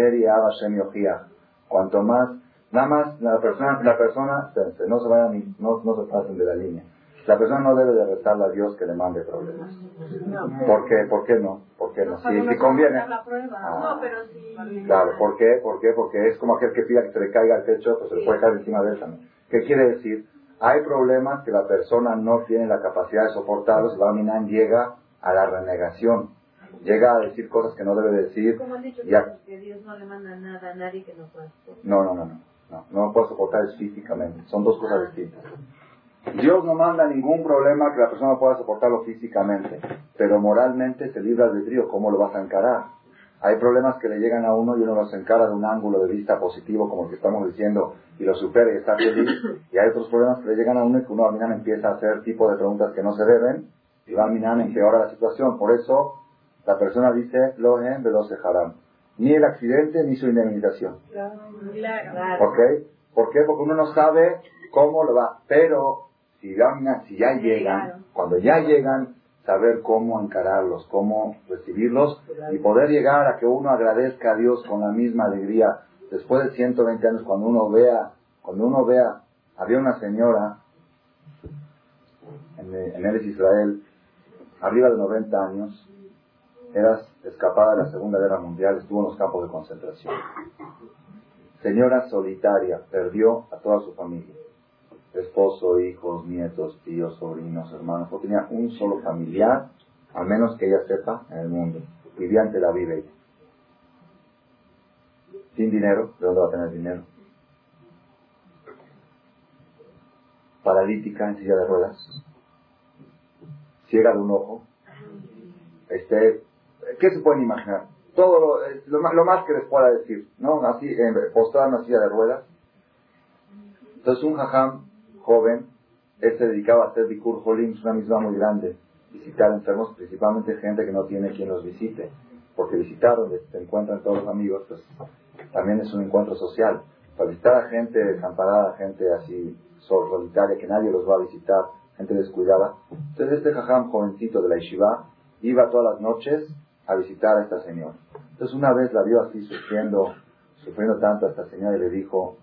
Cuanto más, nada más la persona, no se vayan, no se pasen de la línea. La persona no debe de rezarle a Dios que le mande problemas. ¿Por qué? ¿Por qué no? ¿Por qué no? Si conviene. No, pero sí. Claro, ¿por qué? ¿Por qué? Porque es como aquel que pida que se le caiga al techo, pues se le puede caer encima de esa. ¿Qué quiere decir? Hay problemas que la persona no tiene la capacidad de soportarlos y Barminan llega a la renegación. Llega a decir cosas que no debe decir. Como han dicho Ya. que Dios no le manda nada a nadie que no pueda soportar. No lo puede soportar es físicamente. Son dos cosas distintas. Dios no manda ningún problema que la persona no pueda soportarlo físicamente, pero moralmente te libra del albedrío. ¿Cómo lo vas a encarar? Hay problemas que le llegan a uno y uno los encara de un ángulo de vista positivo, como el que estamos diciendo, y lo supera y está feliz. Y hay otros problemas que le llegan a uno y que uno al final empieza a hacer tipo de preguntas que no se deben, y va al final empeora la situación. Por eso la persona dice, Lohen veloce haram. Ni el accidente ni su indemnización. Claro. ¿Ok? ¿Por qué? Porque uno no sabe cómo lo va. Pero si ya llegan, cuando ya llegan, saber cómo encararlos, cómo recibirlos y poder llegar a que uno agradezca a Dios con la misma alegría. Después de 120 años, cuando uno vea, había una señora en Eretz Israel, arriba de 90 años, era escapada de la Segunda Guerra Mundial, estuvo en los campos de concentración. Señora solitaria, perdió a toda su familia. Esposo, hijos, nietos, tíos, sobrinos, hermanos. No tenía un solo familiar, al menos que ella sepa, en el mundo. Vivía ante la vida ella. Sin dinero, ¿de dónde va a tener dinero? Paralítica, en silla de ruedas. Ciega de un ojo. ¿Qué se pueden imaginar? Todo lo más que les pueda decir, ¿no? Así, postrada en una silla de ruedas. Entonces un jajam joven, él se dedicaba a hacer bikur jolim, una misma muy grande, visitar enfermos, principalmente gente que no tiene quien los visite, porque visitar donde se encuentran todos los amigos, pues también es un encuentro social. Para visitar a gente desamparada, gente así solitaria, que nadie los va a visitar, gente descuidada. Entonces este jajam jovencito de la yeshiva iba todas las noches a visitar a esta señora. Entonces una vez la vio así sufriendo tanto a esta señora y le dijo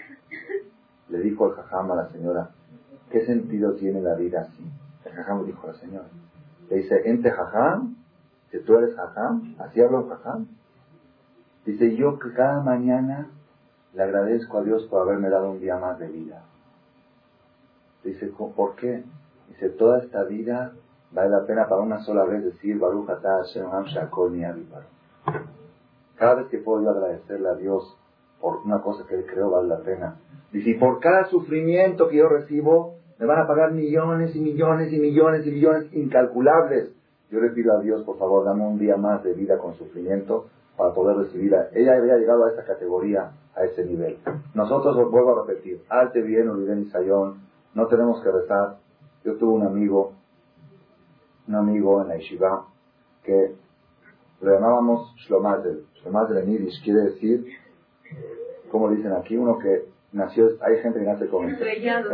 el jajam a la señora, ¿qué sentido tiene la vida así? El jajam le dijo a la señora. Le dice, ¿ente jajam? ¿Que tú eres jajam? ¿Así habla un jajam? Dice, yo que cada mañana le agradezco a Dios por haberme dado un día más de vida. Dice, ¿por qué? Dice, toda esta vida vale la pena para una sola vez decir, Baruch atah Hashem ham shakol ni'avi baruch. Cada vez que puedo yo agradecerle a Dios por una cosa que Él creó, vale la pena. Dice, y por cada sufrimiento que yo recibo, me van a pagar millones y millones y millones y millones incalculables. Yo le pido a Dios, por favor, dame un día más de vida con sufrimiento para poder recibirla. Ella había llegado a esa categoría, a ese nivel. Nosotros, vuelvo a repetir, Alte bien, Oliven y Sayón, no tenemos que rezar. Yo tuve un amigo en la yeshiva, que lo llamábamos Shlomazel. Shlomazel en Yiddish quiere decir, como dicen aquí, uno que nació, hay gente que nace con estrellado.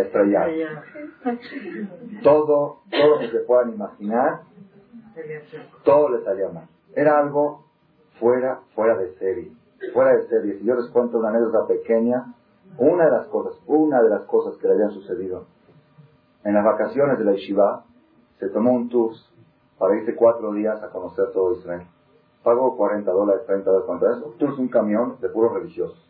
Todo lo que se puedan imaginar, todo le salía mal. Era algo fuera de serie. Si yo les cuento una anécdota pequeña, una de las cosas que le habían sucedido, en las vacaciones de la yeshiva, se tomó un tour para irse 4 días a conocer todo Israel. Pagó $40, $30, ¿cuánto es? Un tour es un camión de puros religiosos.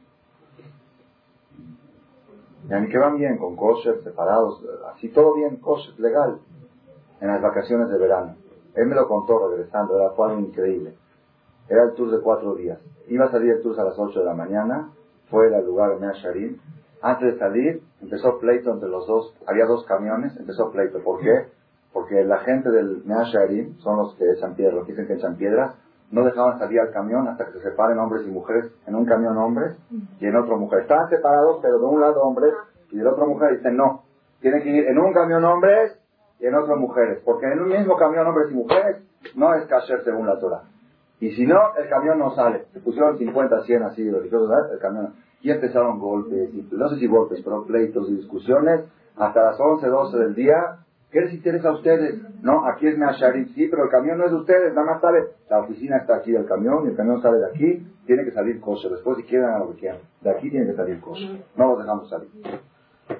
Y que van bien, con kosher, separados, así todo bien, kosher, legal, en las vacaciones de verano. Él me lo contó regresando, era algo increíble. Era el tour de 4 días. Iba a salir el tour a las 8 de la mañana, fue al lugar de Mea Sharim. Antes de salir, empezó pleito entre los dos, había 2 camiones, empezó pleito. ¿Por qué? Porque la gente del Mea Sharim, son los que echan piedras, los que dicen que echan piedras, no dejaban salir al camión hasta que se separen hombres y mujeres, en un camión hombres y en otro mujeres. Estaban separados, pero de un lado hombres y del otro mujeres. Dicen no, tienen que ir en un camión hombres y en otro mujeres, porque en un mismo camión hombres y mujeres no es kasher según la Torah. Y si no, el camión no sale. Se pusieron 50, 100 así religiosos, el camión. Y empezaron golpes, y, no sé si golpes, pero pleitos y discusiones hasta las 11, 12 del día. ¿Qué les interesa a ustedes? No, aquí es Mea Sharim, sí, pero el camión no es de ustedes, nada más sale, la oficina está aquí del camión, y el camión sale de aquí, tiene que salir kosher. Después si quieren hagan lo que quieran, de aquí tiene que salir kosher, no los dejamos salir.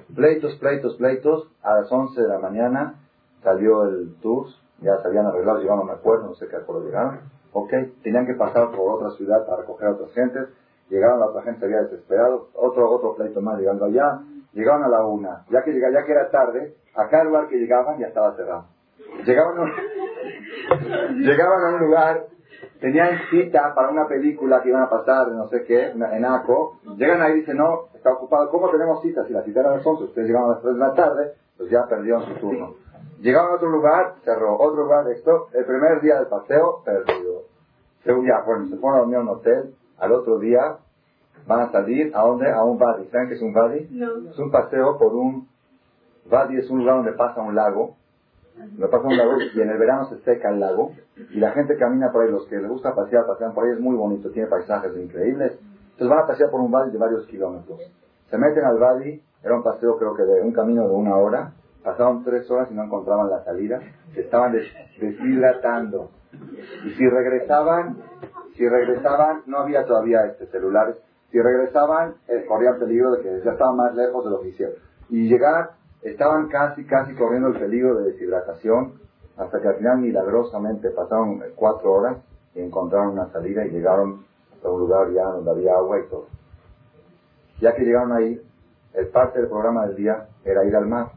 Pleitos. A las 11 de la mañana salió el tour, ya se habían arreglado, llegaron, no me acuerdo, no sé qué acuerdo llegaron. Ok, tenían que pasar por otra ciudad para recoger a otras gentes. Llegaron, la otra gente se había desesperado, otro pleito más llegando allá. Llegaron a la 1, ya que era tarde, a cada lugar que llegaban ya estaba cerrado. Llegaban a un lugar, tenían cita para una película que iban a pasar, no sé qué, en ACO. Llegan ahí y dicen, no, está ocupado. ¿Cómo tenemos cita? Si la cita era a las 11, ustedes llegaron a las 3 de la tarde, pues ya perdieron su turno. Llegaron a otro lugar, cerró. Otro lugar, el primer día del paseo, perdido. Se fueron a dormir a un hotel. Al otro día van a salir, ¿a dónde? A un vadi. ¿Saben qué es un vadi? No. Es un paseo por un... Vadi es un lugar donde pasa un lago. Y en el verano se seca el lago. Y la gente camina por ahí. Los que les gusta pasean por ahí. Es muy bonito, tiene paisajes increíbles. Entonces van a pasear por un vadi de varios kilómetros. Se meten al vadi. Era un paseo, creo que de un camino de 1 hora. Pasaron 3 horas y no encontraban la salida. Se estaban deshidratando. Y si regresaban, no había todavía celulares. Si regresaban, corrían peligro de que ya estaban más lejos de lo que hicieron. Y estaban casi corriendo el peligro de deshidratación, hasta que al final milagrosamente pasaron 4 horas y encontraron una salida y llegaron a un lugar ya donde había agua y todo. Ya que llegaron ahí, el parte del programa del día era ir al mar.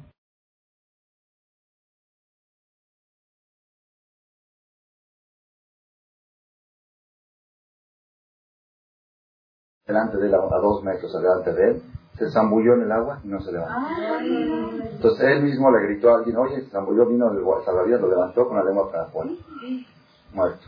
Delante de él, a 2 metros delante de él, se zambulló en el agua y no se levantó. Entonces él mismo le gritó a alguien, oye, se zambulló, vino el salvavidas, lo levantó con la lengua para afuera. Muerto.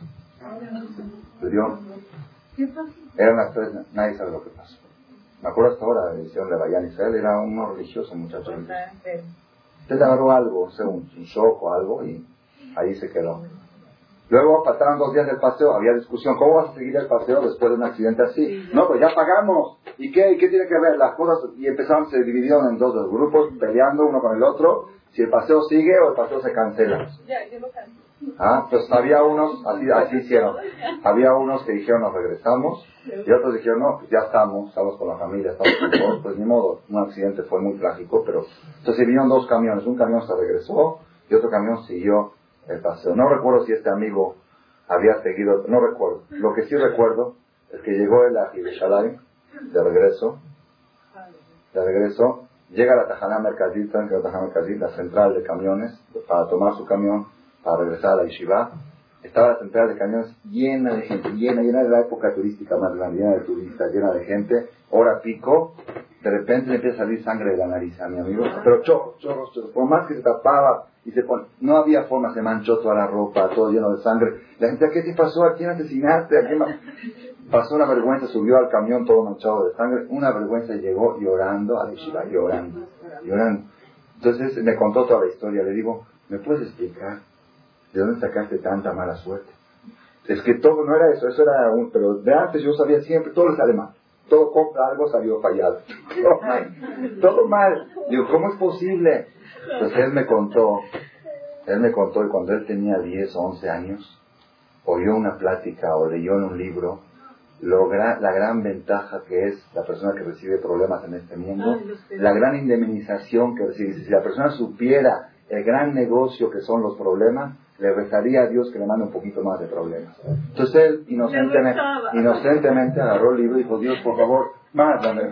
Eran las 3, nadie sabe lo que pasó. Me acuerdo hasta ahora de la edición de Bayan Israel, era un religioso muchacho. Él agarró algo, un shock o algo, y ahí se quedó. Luego pasaron 2 días del paseo, había discusión. ¿Cómo vas a seguir el paseo después de un accidente así? No, pues ya pagamos. ¿Y qué tiene que ver? Las cosas, y empezaron, se dividieron en 2 grupos, peleando uno con el otro, si el paseo sigue o el paseo se cancela. Yo lo cancelo. Pues había unos, así hicieron. Había unos que dijeron, nos regresamos, y otros dijeron, no, pues ya estamos con la familia, estamos con todos, pues ni modo, un accidente fue muy trágico, pero... Entonces vinieron 2 camiones, un camión se regresó, y otro camión siguió el paseo. No recuerdo si este amigo había seguido, no recuerdo. Lo que sí recuerdo es que llegó él a Yerushalayim de regreso, llega a la Tajaná Merkazit, la central de camiones, para tomar su camión, para regresar a la Yeshiva. Estaba la central de camiones llena de gente, llena de la época turística más grande, llena de turistas, llena de gente, hora pico. De repente le empieza a salir sangre de la nariz a mi amigo, pero chorros, por más que se tapaba y no había forma, se manchó toda la ropa, todo lleno de sangre. La gente, ¿qué te pasó? ¿A quién asesinaste? Pasó una vergüenza, subió al camión todo manchado de sangre, una vergüenza, y llegó llorando a la Yeshiva, llorando. Entonces me contó toda la historia, le digo, ¿me puedes explicar de dónde sacaste tanta mala suerte? Es que todo no era eso era pero de antes yo sabía siempre, todo le sale mal. Todo compra algo, salió fallado. Todo mal. Digo, ¿cómo es posible? Pues él me contó, y cuando él tenía 10 o 11 años, oyó una plática o leyó en un libro la gran ventaja que es la persona que recibe problemas en este mundo, la gran indemnización que recibe. Si la persona supiera el gran negocio que son los problemas, le rezaría a Dios que le mande un poquito más de problemas. Entonces él inocentemente agarró el libro y dijo, Dios, por favor, mándame.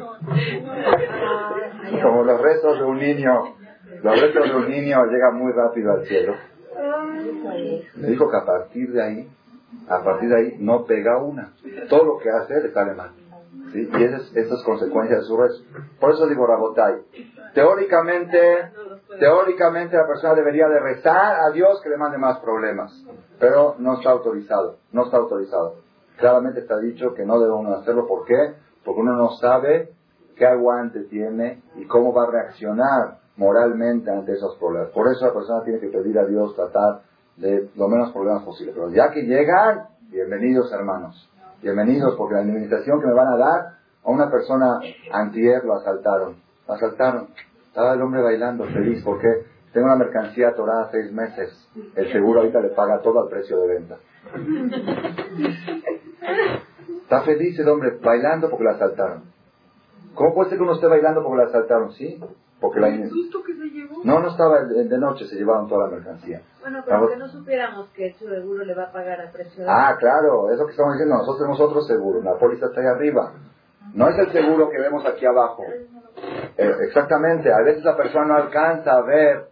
Como los rezos de un niño llegan muy rápido al cielo. Le dijo que a partir de ahí no pega una. Todo lo que hace le sale mal. ¿Sí? Y esas es consecuencia de su rezo. Por eso digo, Rabotai, teóricamente la persona debería de rezar a Dios que le mande más problemas, pero no está autorizado. Claramente está dicho que no debe uno hacerlo. ¿Por qué? Porque uno no sabe qué aguante tiene y cómo va a reaccionar moralmente ante esos problemas. Por eso la persona tiene que pedir a Dios tratar de lo menos problemas posible. Pero ya que llegan, bienvenidos hermanos, bienvenidos, porque la indemnización que me van a dar, a una persona antier lo asaltaron, estaba el hombre bailando feliz porque tengo una mercancía atorada 6 meses, el seguro ahorita le paga todo al precio de venta. Está feliz el hombre bailando porque lo asaltaron. ¿Cómo puede ser que uno esté bailando porque lo asaltaron? Sí, Porque ¿El susto que se llevó? No estaba de noche, se llevaron toda la mercancía. Bueno, pero que no supiéramos que el seguro le va a pagar a precio de... Claro, eso que estamos diciendo, nosotros tenemos otro seguro, la póliza está ahí arriba. No es el seguro que vemos aquí abajo. Exactamente, a veces la persona no alcanza a ver,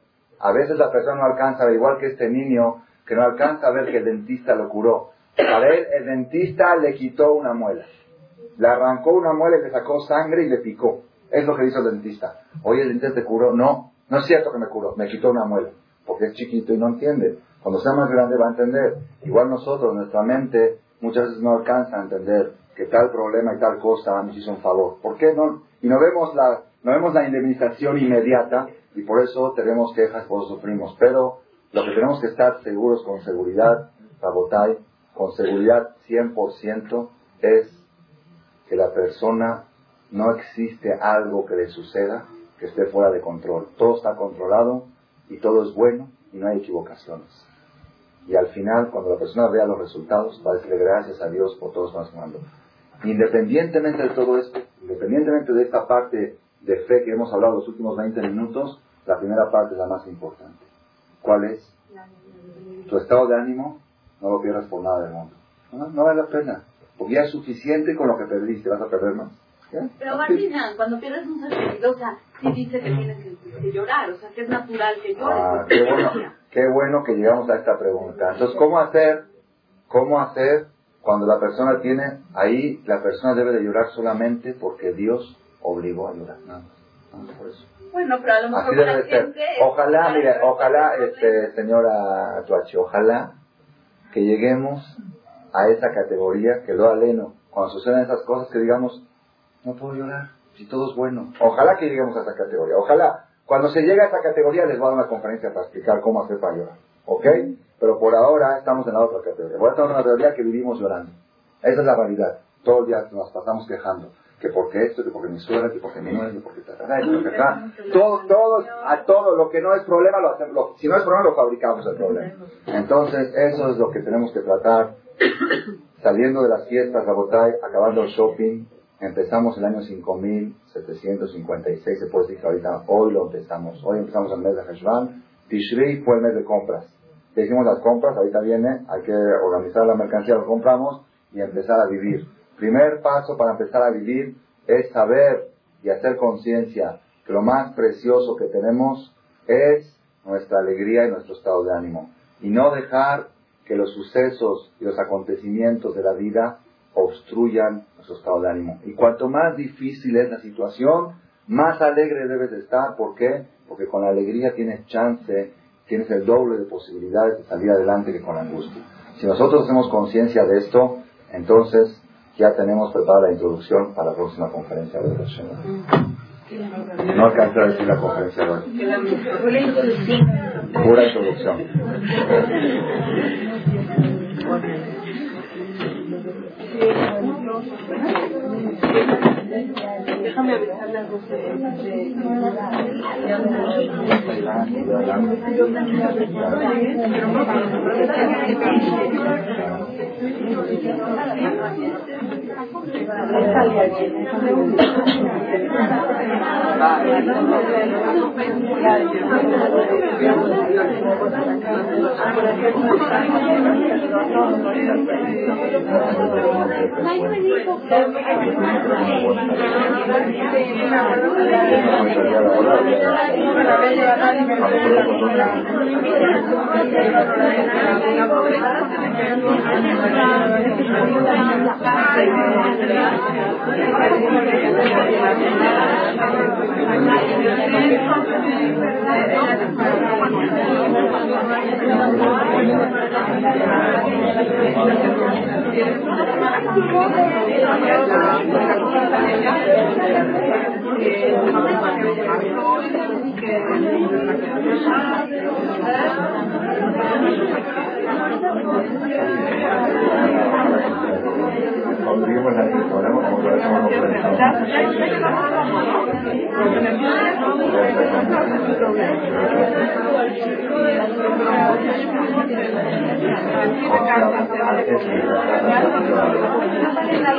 igual que este niño, que no alcanza a ver que el dentista lo curó. A ver, el dentista le quitó una muela. Le arrancó una muela y le sacó sangre y le picó. Es lo que hizo el dentista. Oye, el dentista te curó. No es cierto que me curó. Me quitó una muela. Porque es chiquito y no entiende. Cuando sea más grande va a entender. Igual nosotros, nuestra mente, muchas veces no alcanza a entender que tal problema y tal cosa nos hizo un favor. ¿Por qué no? Y no vemos la indemnización inmediata y por eso tenemos quejas, por eso sufrimos. Pero lo que tenemos que estar seguros con seguridad, Rabotai, con seguridad 100% es que la persona no existe algo que le suceda que esté fuera de control. Todo está controlado y todo es bueno y no hay equivocaciones. Y al final, cuando la persona vea los resultados, va a decirle gracias a Dios por todo lo que estamos haciendo. Independientemente de todo esto, independientemente de esta parte de fe que hemos hablado los últimos 20 minutos, la primera parte es la más importante. ¿Cuál es? Tu estado de ánimo no lo pierdas por nada del mundo. No vale la pena. Porque ya es suficiente con lo que perdiste, vas a perder más. ¿Ya? Pero Martina, cuando pierdes un ser querido, o sea, sí dice que tienes que llorar, o sea, que es natural que llores. Qué bueno que llegamos a esta pregunta. Entonces, ¿cómo hacer cuando la persona tiene, ahí la persona debe de llorar solamente porque Dios obligó a llorar? Nada más por eso. Bueno, pero a lo mejor así debe de ser. Ojalá, señora Tuachi, ojalá que lleguemos a esa categoría, que lo aleno, cuando suceden esas cosas, que digamos, no puedo llorar, si todo es bueno. Ojalá que lleguemos a esa categoría. Ojalá, cuando se llegue a esa categoría, les voy a dar una conferencia para explicar cómo hacer para llorar. ¿Ok? Pero por ahora estamos en la otra categoría. Voy a estar en una categoría que vivimos llorando. Esa es la realidad. Todo el día nos pasamos quejando. Que porque esto, que porque mi suegra, que porque mi nuera, que porque todo lo que no es problema, lo hacemos. Si no es problema, lo fabricamos el problema. Entonces, eso es lo que tenemos que tratar. Saliendo de las fiestas, Rabotai, acabando el shopping, empezamos el año 5756, se puede decir que ahorita, hoy empezamos el mes de Heshvan. Tishri fue el mes de compras. Hicimos las compras, ahorita viene, hay que organizar la mercancía, lo compramos y empezar a vivir. Primer paso para empezar a vivir es saber y hacer conciencia que lo más precioso que tenemos es nuestra alegría y nuestro estado de ánimo. Y no dejar que los sucesos y los acontecimientos de la vida obstruyan nuestro estado de ánimo. Y cuanto más difícil es la situación, más alegre debes de estar. ¿Por qué? Porque con la alegría tienes el doble de posibilidades de salir adelante que con la angustia. Si nosotros hacemos conciencia de esto, entonces ya tenemos preparada la introducción para la próxima conferencia de Hashem. No alcancé a decir la conferencia de hoy. Pura introducción. Déjame avisar las 12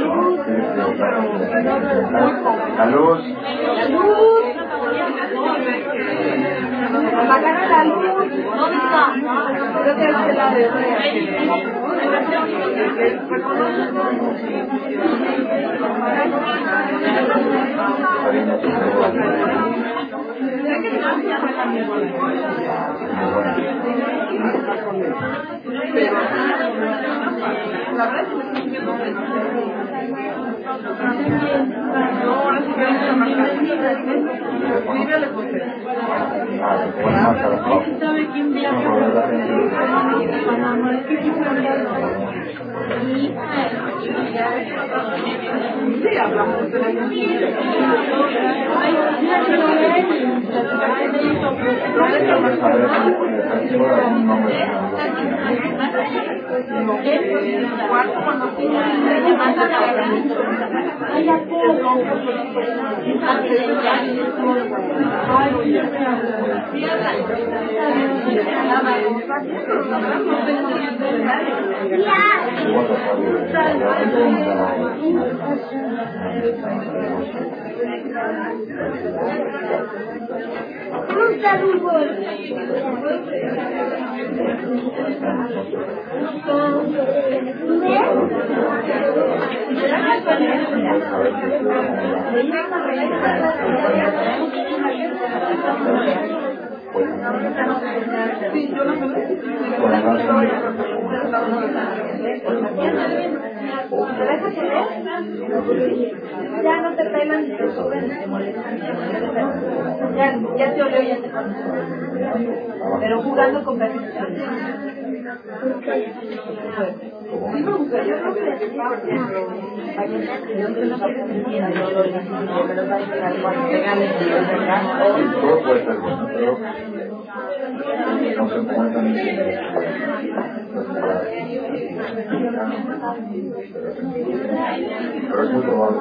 La luz. apagar la luz. ¿Dónde está? Creo que es la de la verdad es que me estoy sintiendo no, ahora sí que vamos a marcar. Escríbele, José. ¿Sabe quién viaja? Sí, hablamos de Ya no te pelan ni te suben ni te molestan. Ya te olió, ya te conoces. Pero jugando con permisiones. No se encuentran pero es muy probable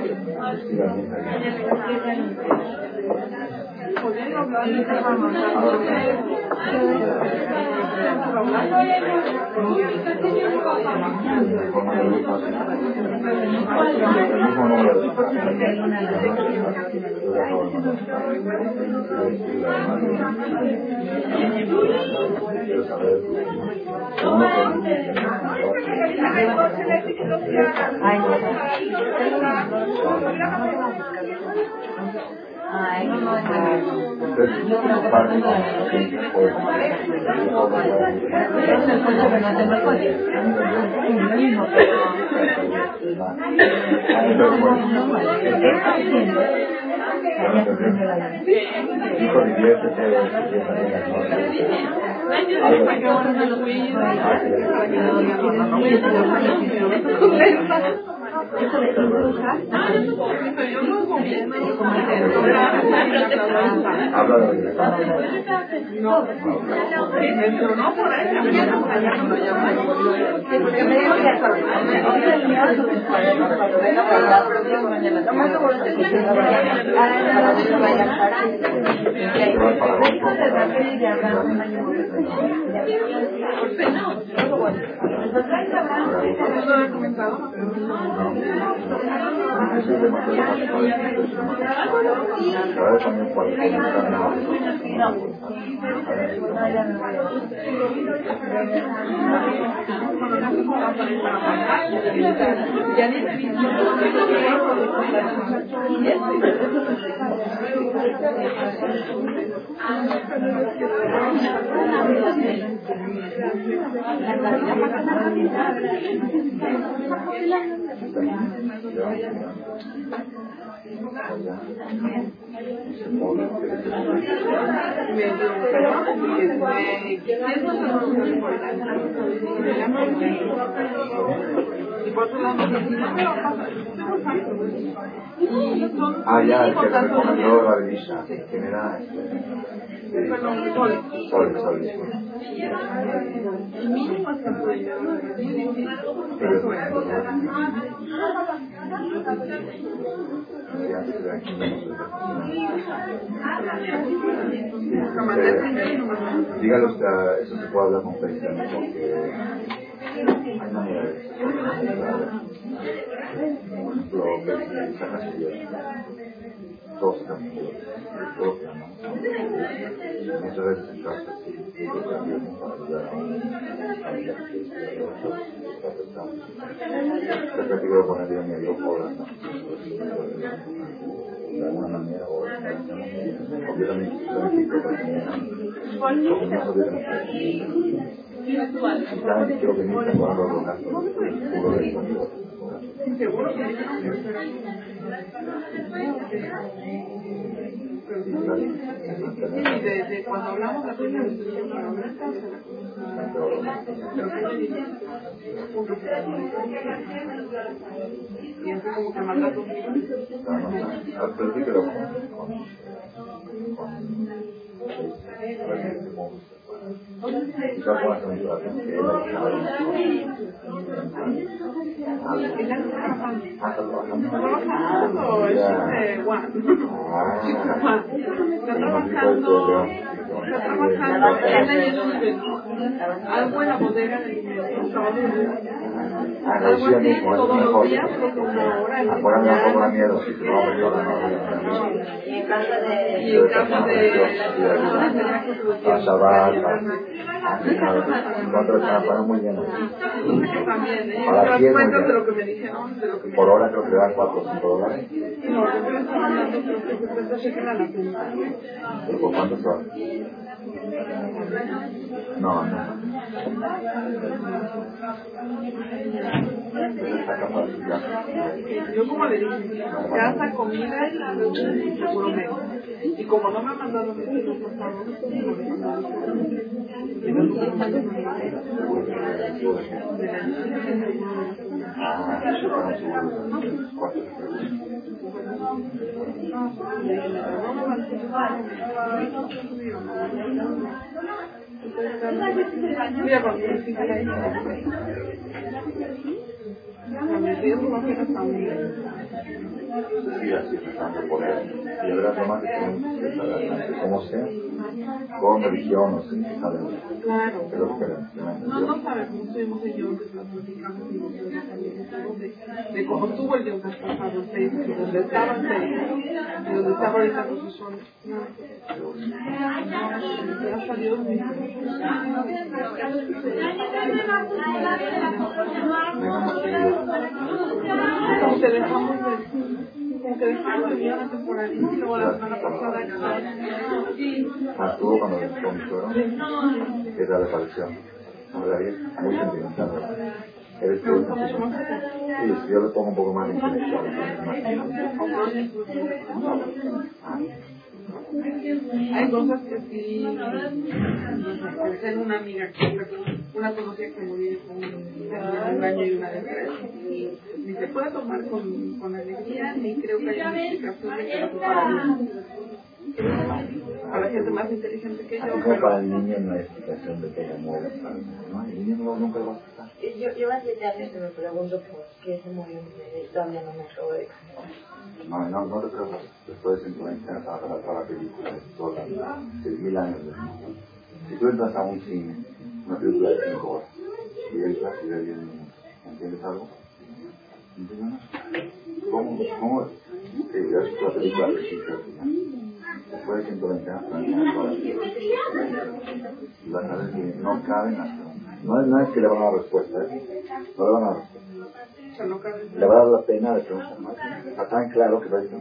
Ah, ya, el que recomendó la revista, que me da Sol. El mínimo es dígalos que eso se puede hablar con Cristian, porque Hay maneras. Por ejemplo, sacas todos todos ganamos. Muchas veces en casa sí, para ayudar a una familia que está afectada. Yo practico de ponerle mi grupo de alguna manera o completamente quiero que me puedan rogar puro de eso. Seguro que desde cuando hablamos la primera vez y así como que manda tu al principio quizás pueda ser un trabajo que él ha algo en la bodega de algo así mismo, es mejor. Ahora me da un poco de miedo si se va a ver toda la Y en casa de a Shabbat, cuatro están muy bien. Para las 10 por hora creo que le dan $4 o $5. ¿Pero por cuántas horas? No. Yo como le dije, casa, comida y seguro menos. Y como no me ha mandado mis hijos pasados, mira, cuando me fijé ahí, Sí, así tratando de poner. Y habrá temas que tenemos que estar adelante, como sea, con religión o sin saber. claro. Pero No sabemos, estuvimos en Yom, platicamos de cómo estuvo el Yom pasado, donde estaban y donde estaba ahorita los usuarios. Gracias a Dios, como que dejamos de ir a la temporada y luego la semana pasada estuvo cuando me fueron, era la aparición. Muy sentimental. Eres tú. Sí, si yo le pongo un poco más de intelectual. Hay cosas que sí, tengo una amiga una conocida que murió con un año y una de tres, y ni se puede tomar con alegría, ni creo que haya una explicación de que no se para bien. Para la gente más inteligente que yo. Como para el niño no hay explicación de que ella muera. ¿No? El niño nunca lo va a explicar. Yo hace 7 años que me pregunto por qué se murió mi bebé y todavía no me acabo de explicar. No te creo. Después de 120 años a toda la película, toda 6.000 años de mundo. Si tú entras a un cine, una película de 5 horas, y entras y ves bien, ¿entiendes algo? ¿Entiendes? ¿Cómo? Que ya es la película de principio al final. Después de 120 años, y vas a ver que no caben las preguntas. No es que le van a dar respuesta, no le van a dar respuesta. Le va a dar la pena de preguntar más. Está tan claro que va a decir.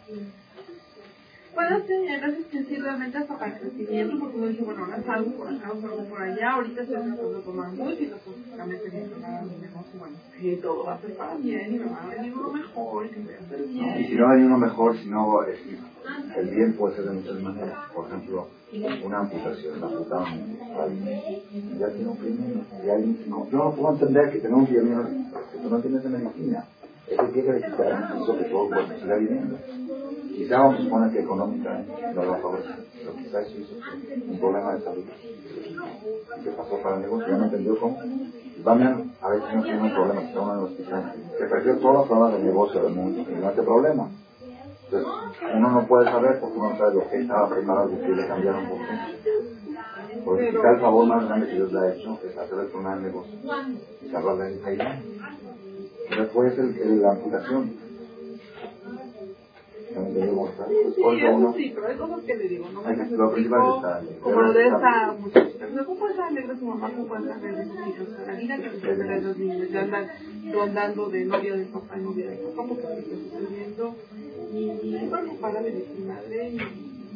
Puede ser, hay veces que sí, realmente hasta para el crecimiento, porque uno dice, bueno, ahora salgo por acá, salgo por allá, ahorita estoy tratando de tomar mucho y filosóficamente mencionaba mi negocio, bueno, y todo va a ser para bien, y me va a venir uno mejor, y que voy a hacer bien. Y si no hay uno mejor, si no, el bien puede ser de muchas maneras. Por ejemplo, una amputación, la amputaron a alguien, ya tiene un crimen, y alguien, yo no puedo entender que tenga un crimen, porque tú no tienes de medicina. Eso quiere quitar eso que todo el cuerpo siga viviendo. Quizá vamos a suponer que económicamente no lo va a favorecer, pero quizá eso hizo un problema de salud. ¿Y qué pasó para el negocio? Ya no entendió cómo. Damián a veces no tiene un problema, está uno en el hospital, que perdió todos los problemas del negocio del mundo, y no hace problema. Entonces, uno no puede saber porque uno no sabe lo que estaba preparado y que le cambiaron por qué. Porque quizá el favor más grande que Dios le ha hecho es hacerle tornar el negocio y salvarle ahí. Después la amputación. Sí, eso sí, pero hay cosas que le digo, no me lo principal está como lo de esta muchacha. ¿Cómo puede estar alegre su mamá? ¿Cómo puede estar alegre sus hijos? La vida que se trata de los niños, ya andan rondando de novia del papá y novia del papá, porque se está sucediendo. Y bueno, para de decir madre y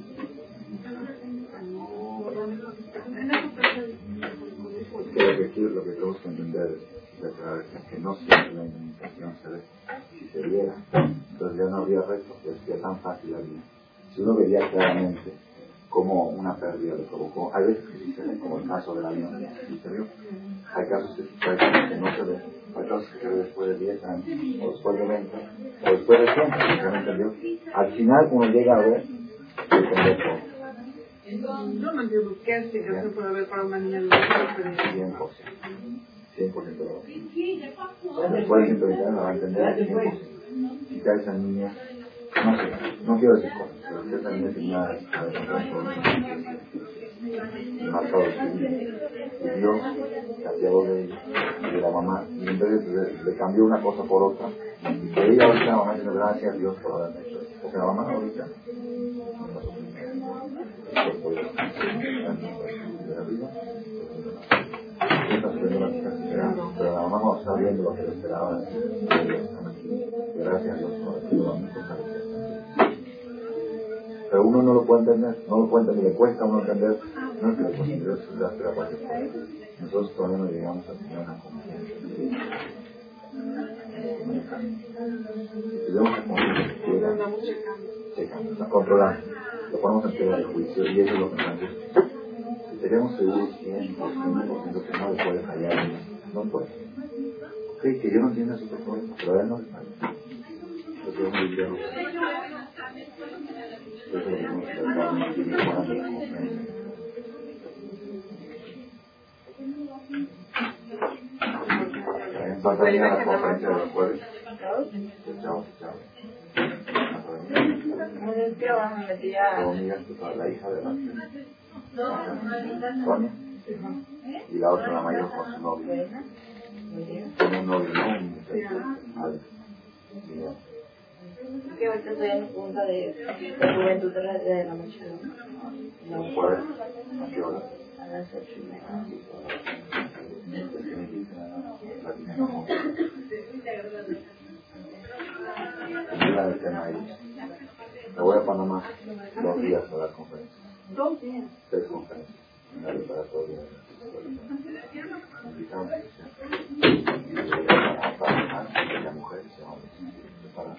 lo que tenemos que entender es que no siempre la indemnización se ve. Si se viera, entonces ya no habría reto, ya sería tan fácil la vida. Si uno vería claramente cómo una pérdida le provocó, hay veces que sí se ve, como el caso del avión, sí se vio. Hay casos que no se ve, hay casos que se ve después de 10 años, o después de 20, o después de 100, ¿me entendió? Al final uno llega a ver que entender todo. Yo no entiendo qué explicación puede haber para una niña de 100%. 100% de lo que después de 120 años la va a entender al 100%. Si que a esa niña, no sé, no quiero decir cosas, pero si esa niña tenía a encontrar todo marcado de su vida, y Dios se apiadó de ella y de la mamá, y entonces le cambió una cosa por otra, y que ella ahorita la mamá dice gracias a Dios por haberme hecho eso, porque la mamá ahorita pero la mamá no está viendo lo que le esperaba, gracias a Dios por haberlo pero uno no lo puede entender, le cuesta a uno entender, no es que le cuesta entender, es la parte. Nosotros todavía no llegamos a tener una confianza. Tenemos que confiar, controlar, lo ponemos en tela de juicio y eso es lo que nos gusta. Si tenemos seguros 100% que no le puede fallar, no puede. Ok, que yo no entiendo su problema, pero a él no le falla. Lo que es muy bien. Eso es lo que tenemos que tratar de mantener la confianza. ¿Vas a venir a la conferencia de los jueves? Chao. La hija de la Sonia y la otra, la mayor, con su novio. Tiene un novio, ¿no? Un muchacho. Que ahorita estoy en punta de juventud de la noche, ¿no? ¿Los jueves? ¿A qué hora? A las 8:30. El tema ahí. Me voy a Panamá 2 días a dar conferencias. 2 días. 3 conferencias. En la preparatoria. Me invitaron a la mujer se va a preparar.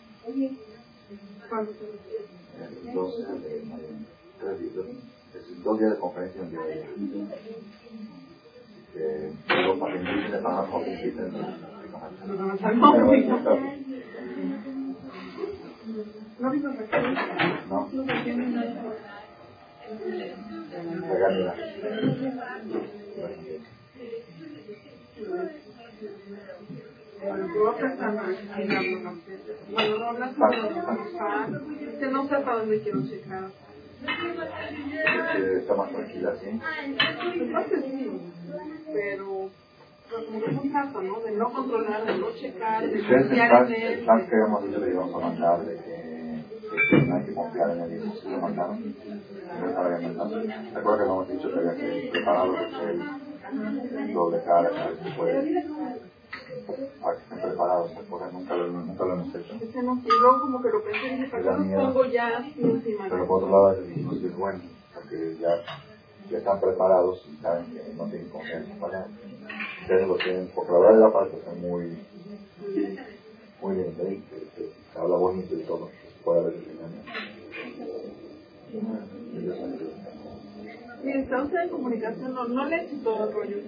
El 12 de mayo. 2 días de conferencia en día de luego para que inviten a la joven que ¿No vino a no. Regalía. Bueno, no hablas con los que no sé para dónde quiero checar. Está más tranquila, ¿sí? Entonces sí, pero como que es un caso, ¿no? De no controlar, de no checar, de confiar en él. El plan que habíamos dicho que íbamos a mandar, de que no hay que confiar en él, y lo mandaron. No estaba bien mandado. Recuerda que habíamos dicho que había que prepararlo el doble cara, a ver si puede. Para que estén preparados, porque nunca lo hemos hecho. Y luego como que lo pensé y dije, ¿para qué los pongo ya encima? Pero por otro lado, es bueno, porque ya están preparados y saben que no tienen confianza para ustedes lo tienen, porque la verdad de la parte está muy bien, que se habla bonito y todo, que puede haber Sí, entonces de comunicación no le eché todo el rollo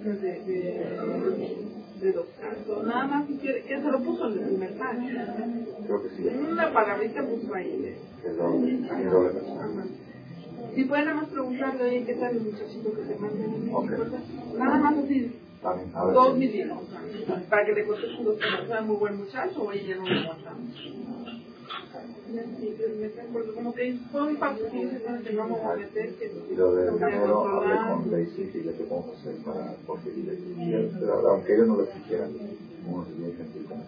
de 2 casos, nada más que se lo puso en el primer pack. Creo que sí. Una palabrita puso ahí. Si pueden nada más preguntarle, oye, ¿qué tal el muchachito que te manden? Okay. Nada más así, 2 minutos, para que le contesten 2 cosas. ¿Es muy buen muchacho o ella no lo aguantamos? Sí, como que fue un paso que no me voy a meter. Y lo del dinero, hablé con Daisy y le dije cómo hacer para conseguir el pero aunque ellos no lo quisieran, uno se tiene que sentir como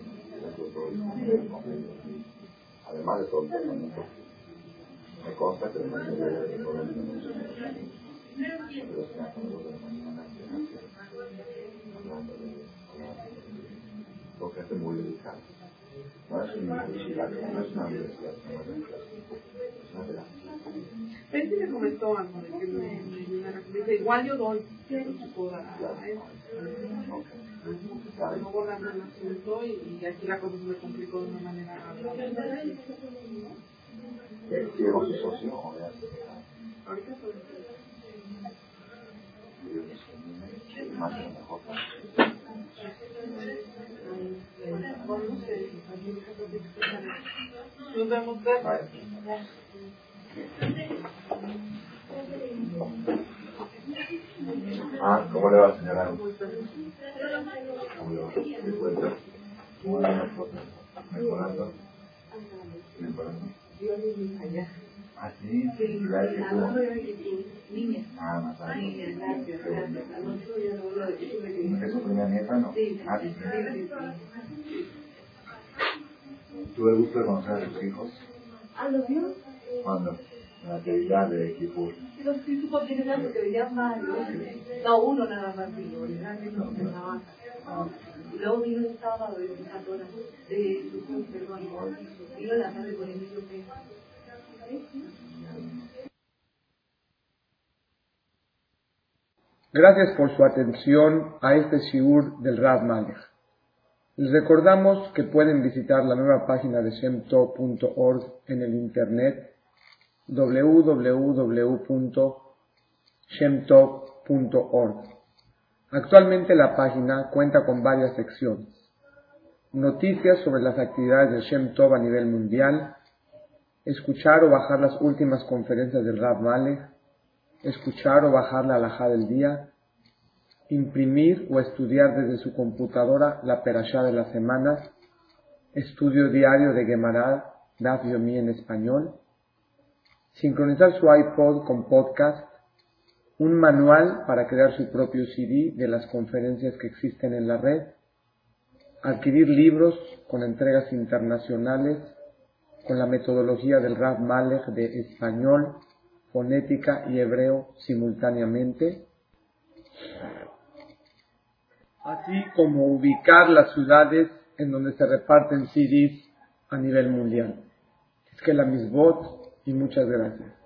además de todo el tratamiento, me consta que el mañana de todo el mundo pero se hacen los de la mañana hablando de porque es muy delicado. No es una universidad, no es una universidad, es una terapia. Pensi me comentó algo de que me ayudara. Me dice, igual yo doy, pero se puedo dar a eso. No borrando el asunto y aquí la cosa se me complicó de una manera rápida. Llegó su socio, Ahorita soy más o mejor. no sé, nos vemos después. ¿Cómo le va, señora? ¿Cómo le va? ¿Qué encuentra? ¿Cómo le va? ¿Mejorando? ¿Mejorando? Sí, gracias. Más años. ¿Es su primera nieta, no? Sí. ¿Tuve el gusto de conocer a sus hijos? ¿A los vio? ¿Cuándo? En la actividad de Kipur. Los sí supo quiénes eran porque venían varios. No, uno nada más vino, realmente no pensaba. Y luego vino el sábado de Isadora, perdón, vino la tarde con Emilio Pérez. Gracias por su atención a este shiur del Rav Malech. Les recordamos que pueden visitar la nueva página de shemtov.org en el internet www.shemtov.org. Actualmente la página cuenta con varias secciones: noticias sobre las actividades de Shem Tov a nivel mundial, escuchar o bajar las últimas conferencias del Rav Malech, escuchar o bajar la halajá del día, imprimir o estudiar desde su computadora la perashá de la semana, estudio diario de Gemara, Daf Yomi en español, sincronizar su iPod con podcast, un manual para crear su propio CD de las conferencias que existen en la red, adquirir libros con entregas internacionales con la metodología del Rav Malech de español, fonética y hebreo simultáneamente, así como ubicar las ciudades en donde se reparten CDs a nivel mundial. Es que la misbot y muchas gracias.